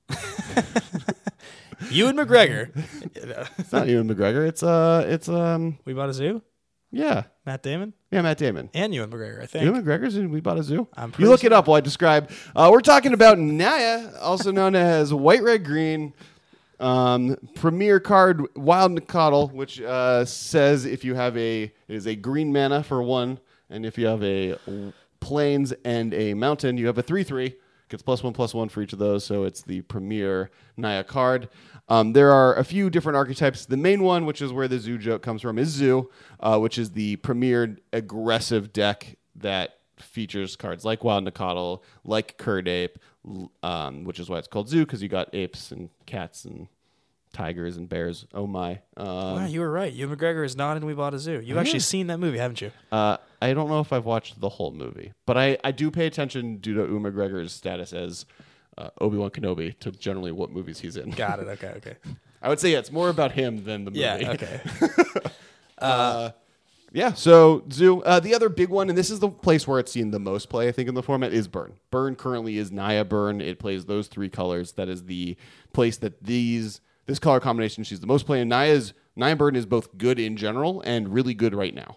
S3: Ewan McGregor.
S2: It's not Ewan McGregor. It's uh, it's um,
S3: We bought a zoo.
S2: yeah,
S3: Matt Damon
S2: yeah, Matt Damon.
S3: and Ewan McGregor, I think.
S2: Ewan McGregor's in We Bought a Zoo.
S3: I'm
S2: you
S3: pretty
S2: look
S3: sure.
S2: it up while I describe. Uh, we're talking about Naya, also known as White Red Green. Um, premier card Wild Nacatl, which uh, says if you have a it is a green mana for one, and if you have a plains and a mountain, you have a three three. Gets plus one plus one for each of those, so it's the premier Naya card. Um, there are a few different archetypes. The main one, which is where the Zoo joke comes from, is Zoo, uh, which is the premier aggressive deck that features cards like Wild Nacatl, like Curd Ape, l- um, which is why it's called Zoo, because you got apes and cats and tigers and bears. Oh my! Um,
S3: Wow, you were right. Ewan McGregor is not in We Bought a Zoo. You've actually seen that movie, haven't you?
S2: uh, I don't know if I've watched the whole movie, but I, I do pay attention due to Ewan McGregor's status as uh, Obi-Wan Kenobi to generally what movies he's in.
S3: Got it. Okay. Okay.
S2: I would say yeah, it's more about him than the movie.
S3: Yeah. Okay.
S2: Uh, yeah, so Zoo. Uh, the other big one, and this is the place where it's seen the most play, I think, in the format, is Burn. Burn currently is Naya Burn. It plays those three colors. That is the place that these this color combination sees the most play. And Naya's Naya Burn is both good in general and really good right now.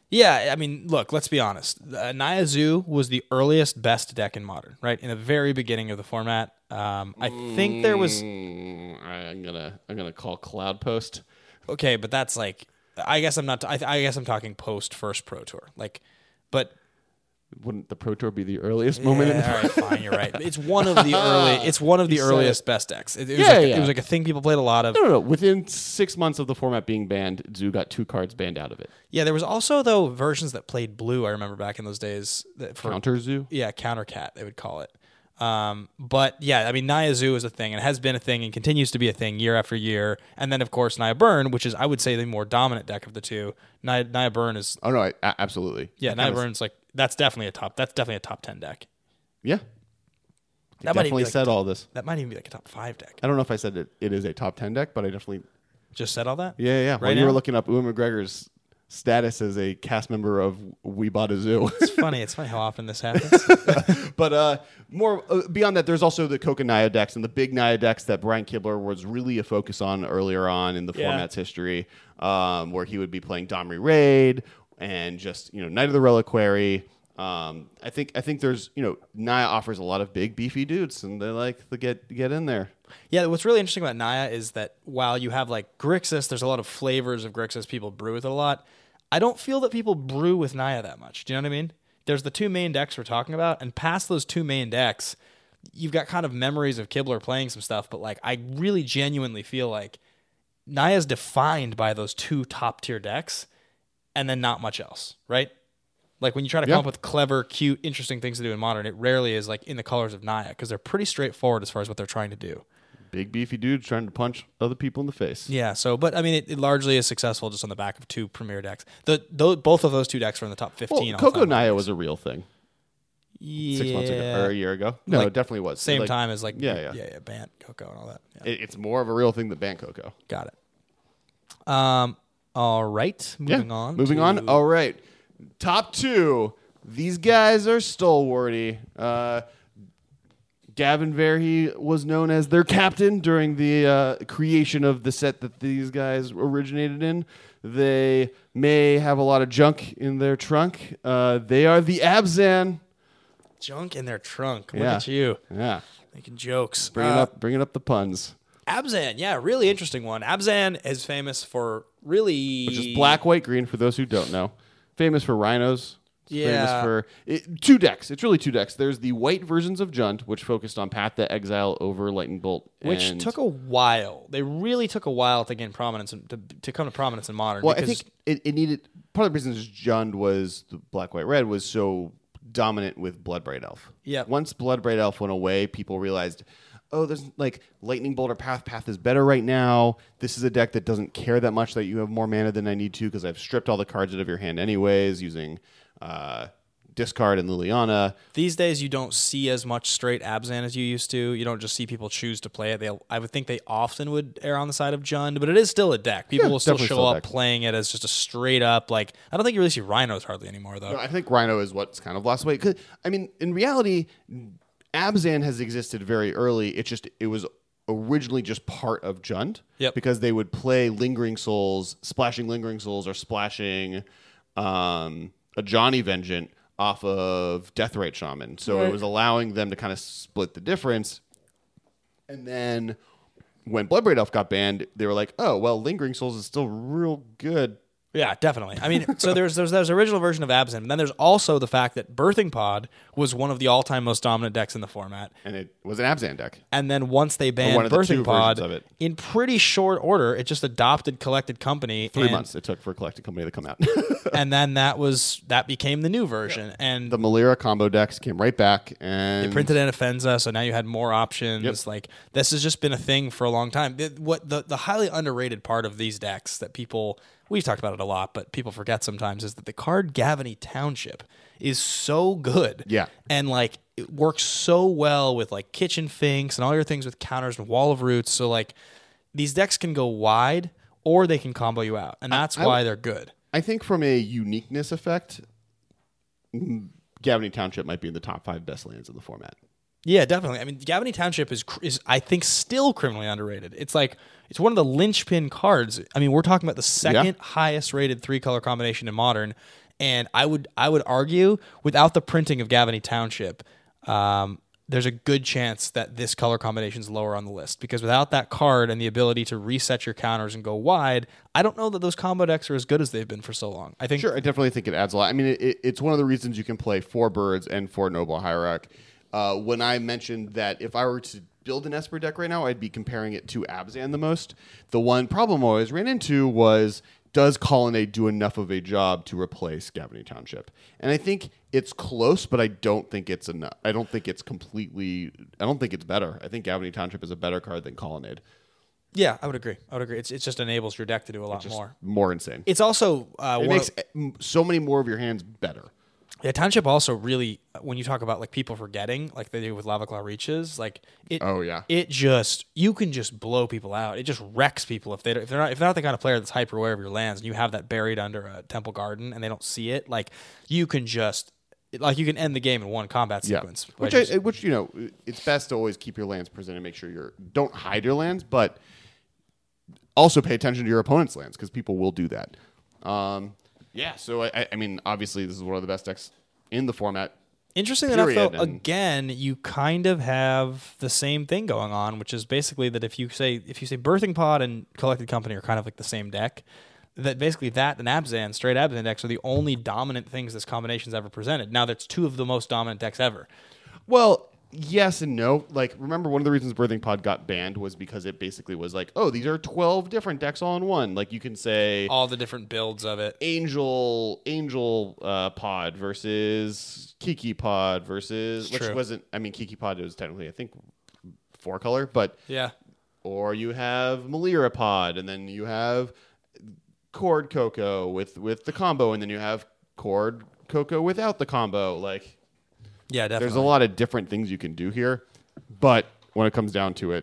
S3: Yeah, I mean, look, let's be honest. Uh, Naya Zoo was the earliest best deck in Modern, right? In the very beginning of the format. Um, I think there was...
S2: Mm, I'm gonna I'm gonna call Cloud Post.
S3: Okay, but that's like... I guess I'm not... I, I guess I'm talking post first Pro Tour. Like, but...
S2: Wouldn't the Pro Tour be the earliest moment? in the
S3: all right, fine, you're right. It's one of the early. It's one of the
S2: You said
S3: earliest
S2: it.
S3: best decks. It, it was
S2: Yeah,
S3: like,
S2: yeah.
S3: It was like a thing people played a lot of.
S2: No, no, no. Within six months of the format being banned, Zoo got two cards banned out of it.
S3: Yeah, there was also though versions that played blue. I remember back in those days. That for,
S2: Counter Zoo?
S3: Yeah, counter cat they would call it. Um, but yeah, I mean Naya Zoo is a thing and has been a thing and continues to be a thing year after year. And then of course Naya Burn, which is I would say the more dominant deck of the two. Naya, Naya Burn is
S2: Oh, no, I, a- absolutely.
S3: yeah,
S2: I
S3: Naya
S2: kinda-
S3: Burn's like that's definitely a top. That's definitely a top ten deck.
S2: Yeah.
S3: That might even
S2: Definitely
S3: be like
S2: said
S3: a top-
S2: all this.
S3: That might even be like a top five deck.
S2: I don't know if I said it, it is a top ten deck, but I definitely...
S3: Just said all that.
S2: Yeah, yeah. yeah.
S3: Right
S2: While you were
S3: now?
S2: looking up Ewan McGregor's status as a cast member of We Bought a Zoo.
S3: It's funny. It's funny how often this happens.
S2: But uh, more uh, beyond that, there's also the Coca Naya decks and the big Naya decks that Brian Kibler was really a focus on earlier on in the
S3: Yeah.
S2: format's history, um, where he would be playing Domri Raid and just you know Knight of the Reliquary. Um, I think I think there's you know Naya offers a lot of big beefy dudes, and they like to get get in there.
S3: Yeah, what's really interesting about Naya is that while you have like Grixis, there's a lot of flavors of Grixis. People brew with it a lot. I don't feel that people brew with Naya that much. Do you know what I mean? There's the two main decks we're talking about, and past those two main decks, you've got kind of memories of Kibler playing some stuff, but like I really genuinely feel like Naya's defined by those two top tier decks and then not much else, right? Like when you try to come
S2: Yeah.
S3: up with clever, cute, interesting things to do in Modern, it rarely is like in the colors of Naya because they're pretty straightforward as far as what they're trying to do.
S2: Big beefy dudes trying to punch other people in the face.
S3: Yeah, so but I mean, it, it largely is successful just on the back of two premier decks. The those, both of those two decks are in the top
S2: Well,
S3: fifteen.
S2: Coco
S3: all-time
S2: Naya
S3: rankings.
S2: was a real thing
S3: yeah,
S2: six months ago or a year ago. No,
S3: Like,
S2: it definitely was.
S3: Same
S2: Like,
S3: time as like
S2: yeah, yeah.
S3: yeah, yeah, Bant, Coco, and all that. Yeah.
S2: It, it's more of a real thing than Ban Coco.
S3: Got it. Um. All right. Moving
S2: Yeah.
S3: on.
S2: Moving
S3: to-
S2: on. All right. Top two. These guys are stalwarty. Uh, Gavin Verhey was known as their captain during the uh, creation of the set that these guys originated in. They may have a lot of junk in their trunk. Uh, they are the Abzan.
S3: Junk in their trunk. Look
S2: Yeah.
S3: at you
S2: Yeah,
S3: making jokes.
S2: bringing
S3: Uh,
S2: up bringing up the puns.
S3: Abzan. Yeah, really interesting one. Abzan is famous for really
S2: Which is black, white, green. For those who don't know, famous for rhinos. It's
S3: Yeah.
S2: Famous for it, two decks. It's really two decks. There's the white versions of Jund, which focused on Path to Exile over Lightning Bolt,
S3: Which
S2: and,
S3: took a while. They really took a while to gain prominence and to, to come to prominence in Modern.
S2: Well, I
S3: because
S2: think it, it needed part of the reason is Jund was the black, white, red was so dominant with Bloodbraid Elf.
S3: Yeah.
S2: Once Bloodbraid Elf went away, people realized, oh, there's like Lightning Bolt or Path. Path is better right now. This is a deck that doesn't care that much that you have more mana than I need to because I've stripped all the cards out of your hand anyways using uh, discard and Liliana.
S3: these days you don't see as much straight Abzan as you used to. You don't just see people choose to play it. They, I would think they often would err on the side of Jund, but it is still a deck. People
S2: Yeah,
S3: will still
S2: definitely
S3: show
S2: still a
S3: up
S2: deck.
S3: playing it as just a straight up like. I don't think you really see Rhinos hardly anymore though.
S2: No, I think Rhino is what's kind of lost weight. 'Cause, I mean, in reality, Abzan has existed very early. It just it was originally just part of Jund.
S3: Yep.
S2: Because they would play Lingering Souls, splashing Lingering Souls, or splashing um, a Johnny Vengeant off of Deathrite Shaman. So
S3: Right.
S2: it was allowing them to kind of split the difference. And then when Bloodbraid Elf got banned, they were like, oh, well, Lingering Souls is still real good.
S3: Yeah, definitely. I mean, so there's there's there's original version of Abzan, and then there's also the fact that Birthing Pod was one of the all-time most dominant decks in the format.
S2: And it was an Abzan deck.
S3: And then once they banned
S2: one of the two
S3: Birthing Pod,
S2: versions of it.
S3: in pretty short order, it just adopted Collected Company.
S2: Three
S3: and,
S2: months it took for Collected Company to come out.
S3: and then that was that became the new version. And
S2: The Malira combo decks came right back, and
S3: they printed in Offenza, so now you had more options.
S2: Yep.
S3: Like this has just been a thing for a long time. It- what the the highly underrated part of these decks that people we've talked about it a lot, but people forget sometimes is that the card Gavany Township is so good.
S2: Yeah.
S3: And like it works so well with like Kitchen Finks and all your things with counters and Wall of Roots. So like these decks can go wide or they can combo you out. And that's
S2: I-
S3: why they're good.
S2: I think from a uniqueness effect, mm, Gavany Township might be in the top five best lands in the format.
S3: Yeah, definitely. I mean, Gavany Township is is I think still criminally underrated. It's like it's one of the linchpin cards. I mean, we're talking about the second
S2: Yeah.
S3: highest rated three color combination in Modern, And I would I would argue without the printing of Gavony Township, um, there's a good chance that this color combination is lower on the list, because without that card and the ability to reset your counters and go wide, I don't know that those combo decks are as good as they've been for so long. I think
S2: Sure, I definitely think it adds a lot. I mean, it, it, it's one of the reasons you can play four birds and four Noble Hierarch. Uh, when I mentioned that if I were to build an Esper deck right now, I'd be comparing it to Abzan the most. The one problem I always ran into was, does Colonnade do enough of a job to replace Gavony Township? And I think it's close, but I don't think it's enough. I don't think it's completely. I don't think it's better. I think Gavony Township is a better card than Colonnade.
S3: Yeah, I would agree. I would agree. It's, it just enables your deck to do a lot
S2: Just
S3: more.
S2: more insane.
S3: It's also uh,
S2: It
S3: one
S2: makes
S3: of-
S2: so many more of your hands better.
S3: Yeah, Township also really, when you talk about like people forgetting, like they do with Lava Claw Reaches, like it.
S2: Oh, yeah.
S3: It just you can just blow people out. It just wrecks people if they don't- if they're not if they're not the kind of player that's hyper aware of your lands, and you have that buried under a Temple Garden and they don't see it. Like you can just like you can end the game in one combat
S2: Yeah,
S3: sequence.
S2: which
S3: just-
S2: I, which you know, it's best to always keep your lands present and make sure you're don't hide your lands, but also pay attention to your opponent's lands, because people will do that. Um, yeah, so I, I mean, obviously this is one of the best decks in the format.
S3: Interesting enough, though,
S2: period, and-
S3: again, you kind of have the same thing going on, which is basically that if you say if you say Birthing Pod and Collected Company are kind of like the same deck, that basically that and Abzan, straight Abzan decks are the only dominant things this combination's ever presented. Now, that's two of the most dominant decks ever.
S2: Well, yes and no. Like, remember, one of the reasons Birthing Pod got banned was because it basically was like, oh, these are twelve different decks all in one. Like, you can say
S3: All the different builds of it.
S2: Angel Angel uh, Pod versus Kiki Pod versus
S3: It's
S2: which
S3: true.
S2: wasn't. I mean, Kiki Pod was technically, I think, four color, but
S3: Yeah.
S2: or you have Melira Pod, and then you have Cord Coco with with the combo, and then you have Cord Coco without the combo. Like,
S3: Yeah, definitely.
S2: there's a lot of different things you can do here, but when it comes down to it,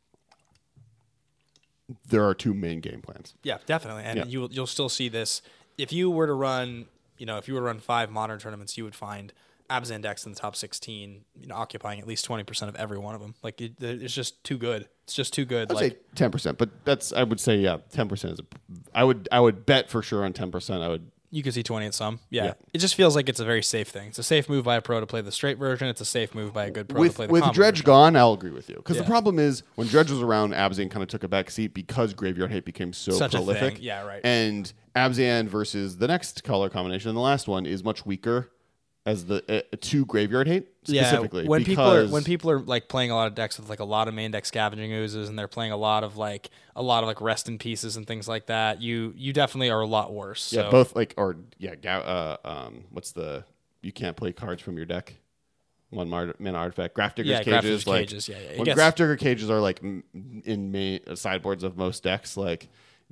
S2: there are two main game plans.
S3: Yeah, definitely. And
S2: Yeah.
S3: you you'll still see this if you were to run, you know, if you were to run five modern tournaments, you would find Abzan decks in the top sixteen, you know, occupying at least twenty percent of every one of them. Like it, it's just too good. It's just too good.
S2: I'd
S3: like
S2: say ten percent, but that's I would say yeah, ten percent is a. I would I would bet for sure on ten percent. I would.
S3: you could see twenty at some. Yeah.
S2: Yeah.
S3: It just feels like it's a very safe thing. It's a safe move by a pro to play the straight version. It's a safe move by a good pro
S2: With
S3: to play the
S2: with
S3: combo
S2: Dredge
S3: version.
S2: gone, I'll agree with you, because
S3: Yeah.
S2: the problem is when Dredge was around, Abzan kind of took a back seat because Graveyard Hate became so
S3: Such a
S2: prolific.
S3: thing. Yeah, right.
S2: And Abzan versus the next color combination, the last one, is much weaker as the uh, to Graveyard Hate specifically.
S3: Yeah, when people are
S2: because-
S3: when people are like playing a lot of decks with like a lot of main deck scavenging oozes, and they're playing a lot of like a lot of like rest in pieces and things like that, you you definitely are a lot worse.
S2: yeah,
S3: So,
S2: both like or yeah, ga- uh, um, what's the you can't play cards from your deck. One mar- mana artifact, Grafdigger's
S3: Yeah,
S2: cages.
S3: Grafdigger's
S2: like
S3: cages, yeah, yeah. It
S2: when
S3: gets-
S2: Grafdigger cages are like m- in main uh, sideboards of most decks, like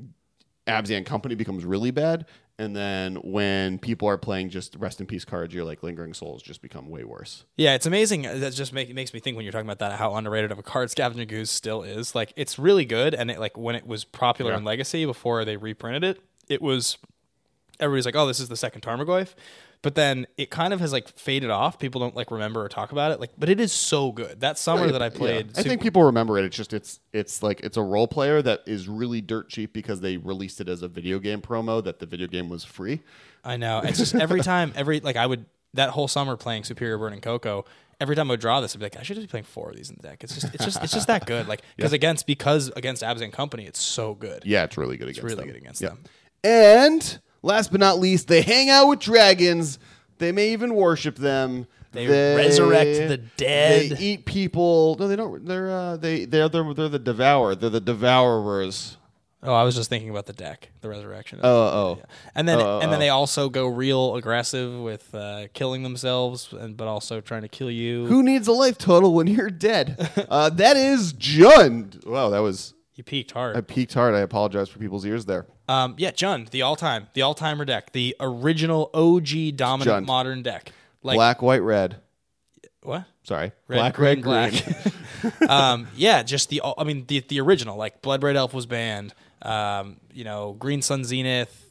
S2: Abzan Company becomes really bad. And then when people are playing just rest in peace cards, you're like Lingering Souls just become way worse.
S3: yeah, it's amazing. That just make, it makes me think when you're talking about that how underrated of a card Scavenging Ooze still is. Like it's really good, and it like when it was popular
S2: Yeah.
S3: in Legacy before they reprinted it, it was everybody's like, oh, this is the second Tarmogoyf. But then it kind of has like faded off. People don't like remember or talk about it. Like, but it is so good. That summer that I played,
S2: Yeah. I think people remember it. It's just it's it's like it's a role player that is really dirt cheap because they released it as a video game promo that the video game was free.
S3: I know. It's just every time, every like I would that whole summer playing Superior Burning Cocoa. Every time I would draw this, I'd be like, I should just be playing four of these in the deck. It's just, it's just, it's just that good. Like because against because against Abzan Company, it's so good.
S2: Yeah, it's really good
S3: it's
S2: against
S3: really
S2: them.
S3: good against
S2: Yeah.
S3: them.
S2: And last but not least, they hang out with dragons. They may even worship them.
S3: They resurrect the dead.
S2: They eat people. No, they don't. They're uh, they they're they're, they're the devour. They're the devourers.
S3: Oh, I was just thinking about the deck, the resurrection.
S2: Oh, oh.
S3: Yeah. And then
S2: Oh,
S3: and then
S2: oh.
S3: they also go real aggressive with uh, killing themselves, and but also trying to kill you.
S2: Who needs a life total when you're dead? uh, that is Jund. Wow, that was
S3: You peaked hard.
S2: I peaked hard. I apologize for people's ears there.
S3: Um, yeah, Jund, the all-time, the all-timer deck, the original O G dominant
S2: Jund.
S3: modern deck. Like
S2: Black, white, red.
S3: what?
S2: Sorry,
S3: Red,
S2: black,
S3: green,
S2: red,
S3: black.
S2: green.
S3: um, yeah, just the I mean the the original. Like Bloodbraid Elf was banned. Um, you know, Green Sun Zenith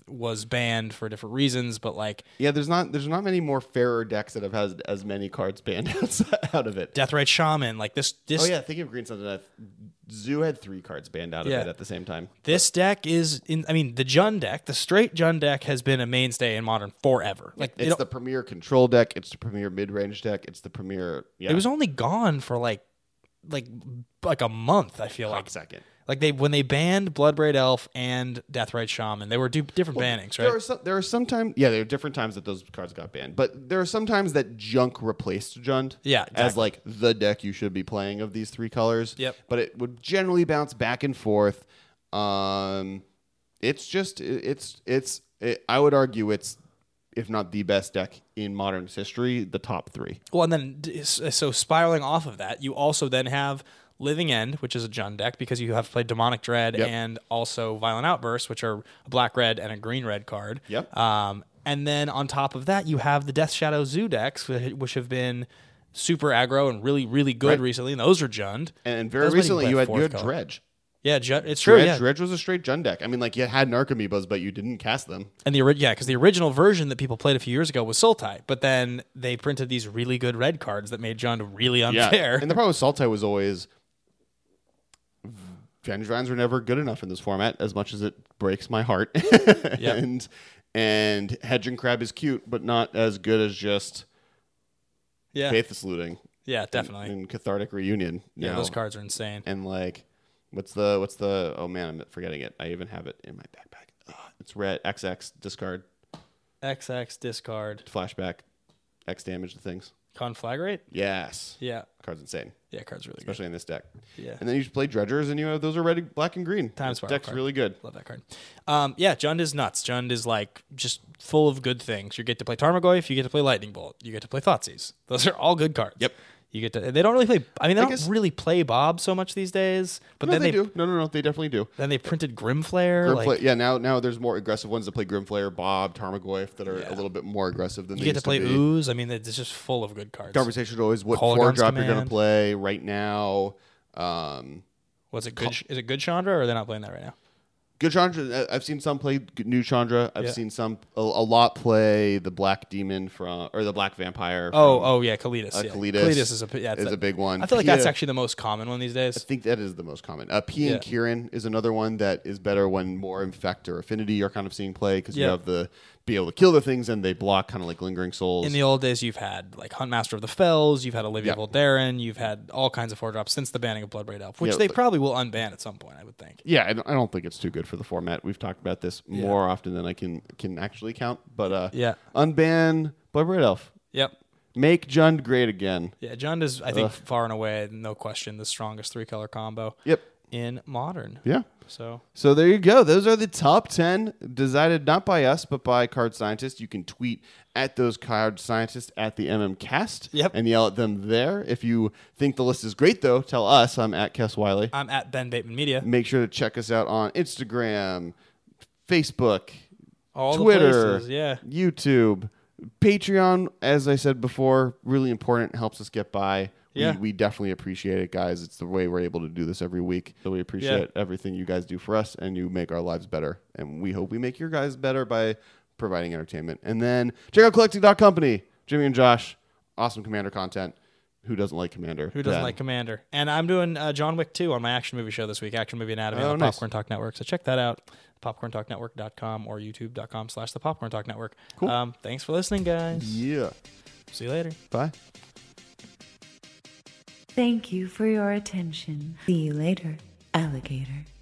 S3: was banned for different reasons, but like
S2: Yeah, there's not there's not many more fairer decks that have had as many cards banned out of it.
S3: Deathrite Shaman, like this this
S2: Oh yeah, thinking of Green Sun, Zoo had three cards banned out of
S3: Yeah.
S2: it at the same time.
S3: This deck is in. I mean, the Jund deck, the straight Jund deck, has been a mainstay in Modern forever. Like
S2: It's
S3: it,
S2: the premier control deck. It's the premier mid range deck. It's the premier. Yeah,
S3: it was only gone for like, like, like a month. I feel
S2: hot
S3: like,
S2: second.
S3: like they when they banned Bloodbraid Elf and Deathrite Shaman, they were do, different bannings,
S2: There
S3: right?
S2: are some. There are some times. Yeah, there are different times that those cards got banned. But there are some times that Junk replaced Jund.
S3: Yeah,
S2: as
S3: exactly.
S2: like the deck you should be playing of these three colors.
S3: Yep.
S2: But it would generally bounce back and forth. Um, it's just it's it's. It, I would argue it's, if not the best deck in Modern's history, the top three.
S3: Well, and then d- so spiraling off of that, you also then have Living End, which is a Jund deck because you have to play Demonic Dread
S2: Yep.
S3: and also Violent Outburst, which are a black red and a green red card.
S2: Yep.
S3: Um, and then on top of that, you have the Death Shadow Zoo decks, wh- which have been super aggro and really, really good
S2: Right.
S3: recently. And those are Jund.
S2: And very
S3: Those might even
S2: recently,
S3: play
S2: you
S3: a
S2: had you
S3: fourth
S2: had
S3: color.
S2: Dredge.
S3: Yeah, Ju- it's true.
S2: Dredge,
S3: Yeah.
S2: Dredge was a straight Jund deck. I mean, like you had Narc Amoebas, but you didn't cast them.
S3: And the ori- yeah, because the original version that people played a few years ago was Sultai, but then they printed these really good red cards that made Jund really unfair.
S2: And the problem with Sultai was always Vengevines were never good enough in this format, as much as it breaks my heart. and and Hedge and Crab is cute, but not as good as just
S3: yeah,
S2: Faithless Looting
S3: yeah, definitely.
S2: and Cathartic Reunion.
S3: yeah,
S2: now.
S3: those cards are insane.
S2: And like, what's the what's the? Oh man, I'm forgetting it. I even have it in my backpack. Ugh, it's red. X X discard
S3: X X discard
S2: flashback. X damage to things.
S3: Conflagrate.
S2: Yes.
S3: Yeah,
S2: Card's insane,
S3: yeah, cards really
S2: especially in this deck.
S3: good. Yeah,
S2: And then you just play Dredgers, and you have those are red, black, and green.
S3: Time
S2: This
S3: Spiral
S2: deck's
S3: card.
S2: really good.
S3: love that card. Um, yeah, Jund is nuts. Jund is like just full of good things. You get to play Tarmogoyf, you get to play Lightning Bolt, you get to play Thoughtseize. Those are all good cards.
S2: Yep.
S3: You get to. They don't really play. I mean, they
S2: I
S3: don't
S2: guess-
S3: really play Bob so much these days. But
S2: No,
S3: then
S2: they,
S3: they,
S2: do. No, no, no. They definitely do.
S3: then they printed Grimflare.
S2: Grimflare,
S3: like,
S2: yeah, now now there's more aggressive ones that play Grimflare, Bob, Tarmogoyf that are
S3: Yeah.
S2: a little bit more aggressive than
S3: you
S2: they
S3: get to
S2: used
S3: play
S2: be.
S3: Ooze. I mean, it's just full of good cards.
S2: Conversation always what
S3: Kolaghan's
S2: four drop you're going
S3: Command.
S2: to play right now. Um,
S3: Was it good? Is it good Chandra, or are they not playing that right now?
S2: good Chandra. I've seen some play g- new Chandra. I've
S3: Yeah.
S2: seen some a, a lot play the Black Demon from or the Black Vampire.
S3: Oh,
S2: from,
S3: oh yeah, Kalidas.
S2: uh,
S3: yeah.
S2: Kalidas
S3: is a yeah, it's
S2: is
S3: a,
S2: a big one.
S3: I feel like that's
S2: Pia-
S3: actually the most common one these
S2: I
S3: days.
S2: think that is the most common. Uh, P
S3: Yeah.
S2: and Kieran is another one that is better when more Infect or Affinity are kind of seeing play because you
S3: Yeah.
S2: have the be able to kill the things and they block kind of like Lingering Souls.
S3: In the old days, you've had like Huntmaster of the Fells, you've had Olivia
S2: Yeah.
S3: Voldaren, you've had all kinds of four drops since the banning of Bloodbraid Elf, which
S2: Yeah,
S3: they
S2: but-
S3: probably will unban at some point, I would think.
S2: Yeah, I don't, I don't think it's too good for the format. We've talked about this more often than I can can actually count. But uh,
S3: Yeah.
S2: unban Bloodbraid Elf.
S3: Yep.
S2: Make Jund great again.
S3: Yeah, Jund is, I think,
S2: Ugh.
S3: far and away, no question, the strongest three color combo
S2: Yep.
S3: in Modern.
S2: Yeah.
S3: So
S2: So there you go. Those are the top ten decided not by us, but by Card Scientist. You can tweet at those Card Scientists at the M M Cast
S3: Yep.
S2: and yell at them there. If you think the list is great, though, tell us. I'm at Kess Wiley.
S3: I'm at Ben Bateman Media.
S2: Make sure to check us out on Instagram, Facebook,
S3: All
S2: Twitter,
S3: the places, yeah.
S2: YouTube, Patreon, as I said before, really important, helps us get by.
S3: Yeah.
S2: We, we definitely appreciate it, guys. It's the way we're able to do this every week. So we appreciate everything you guys do for us, and you make our lives better. And we hope we make your guys better by providing entertainment. And then check out collecting dot company. Jimmy and Josh, awesome Commander content. Who doesn't like Commander?
S3: Who doesn't
S2: Yeah.
S3: like Commander? And I'm doing uh, John Wick two on my action movie show this week, Action Movie Anatomy
S2: Oh,
S3: on the
S2: nice.
S3: Popcorn Talk Network. So check that out, popcorn talk network dot com or youtube.com slash the Popcorn Talk Network.
S2: Cool.
S3: Um, thanks for listening, guys.
S2: Yeah.
S3: See you later.
S2: Bye.
S1: Thank you for your attention. See you later, alligator.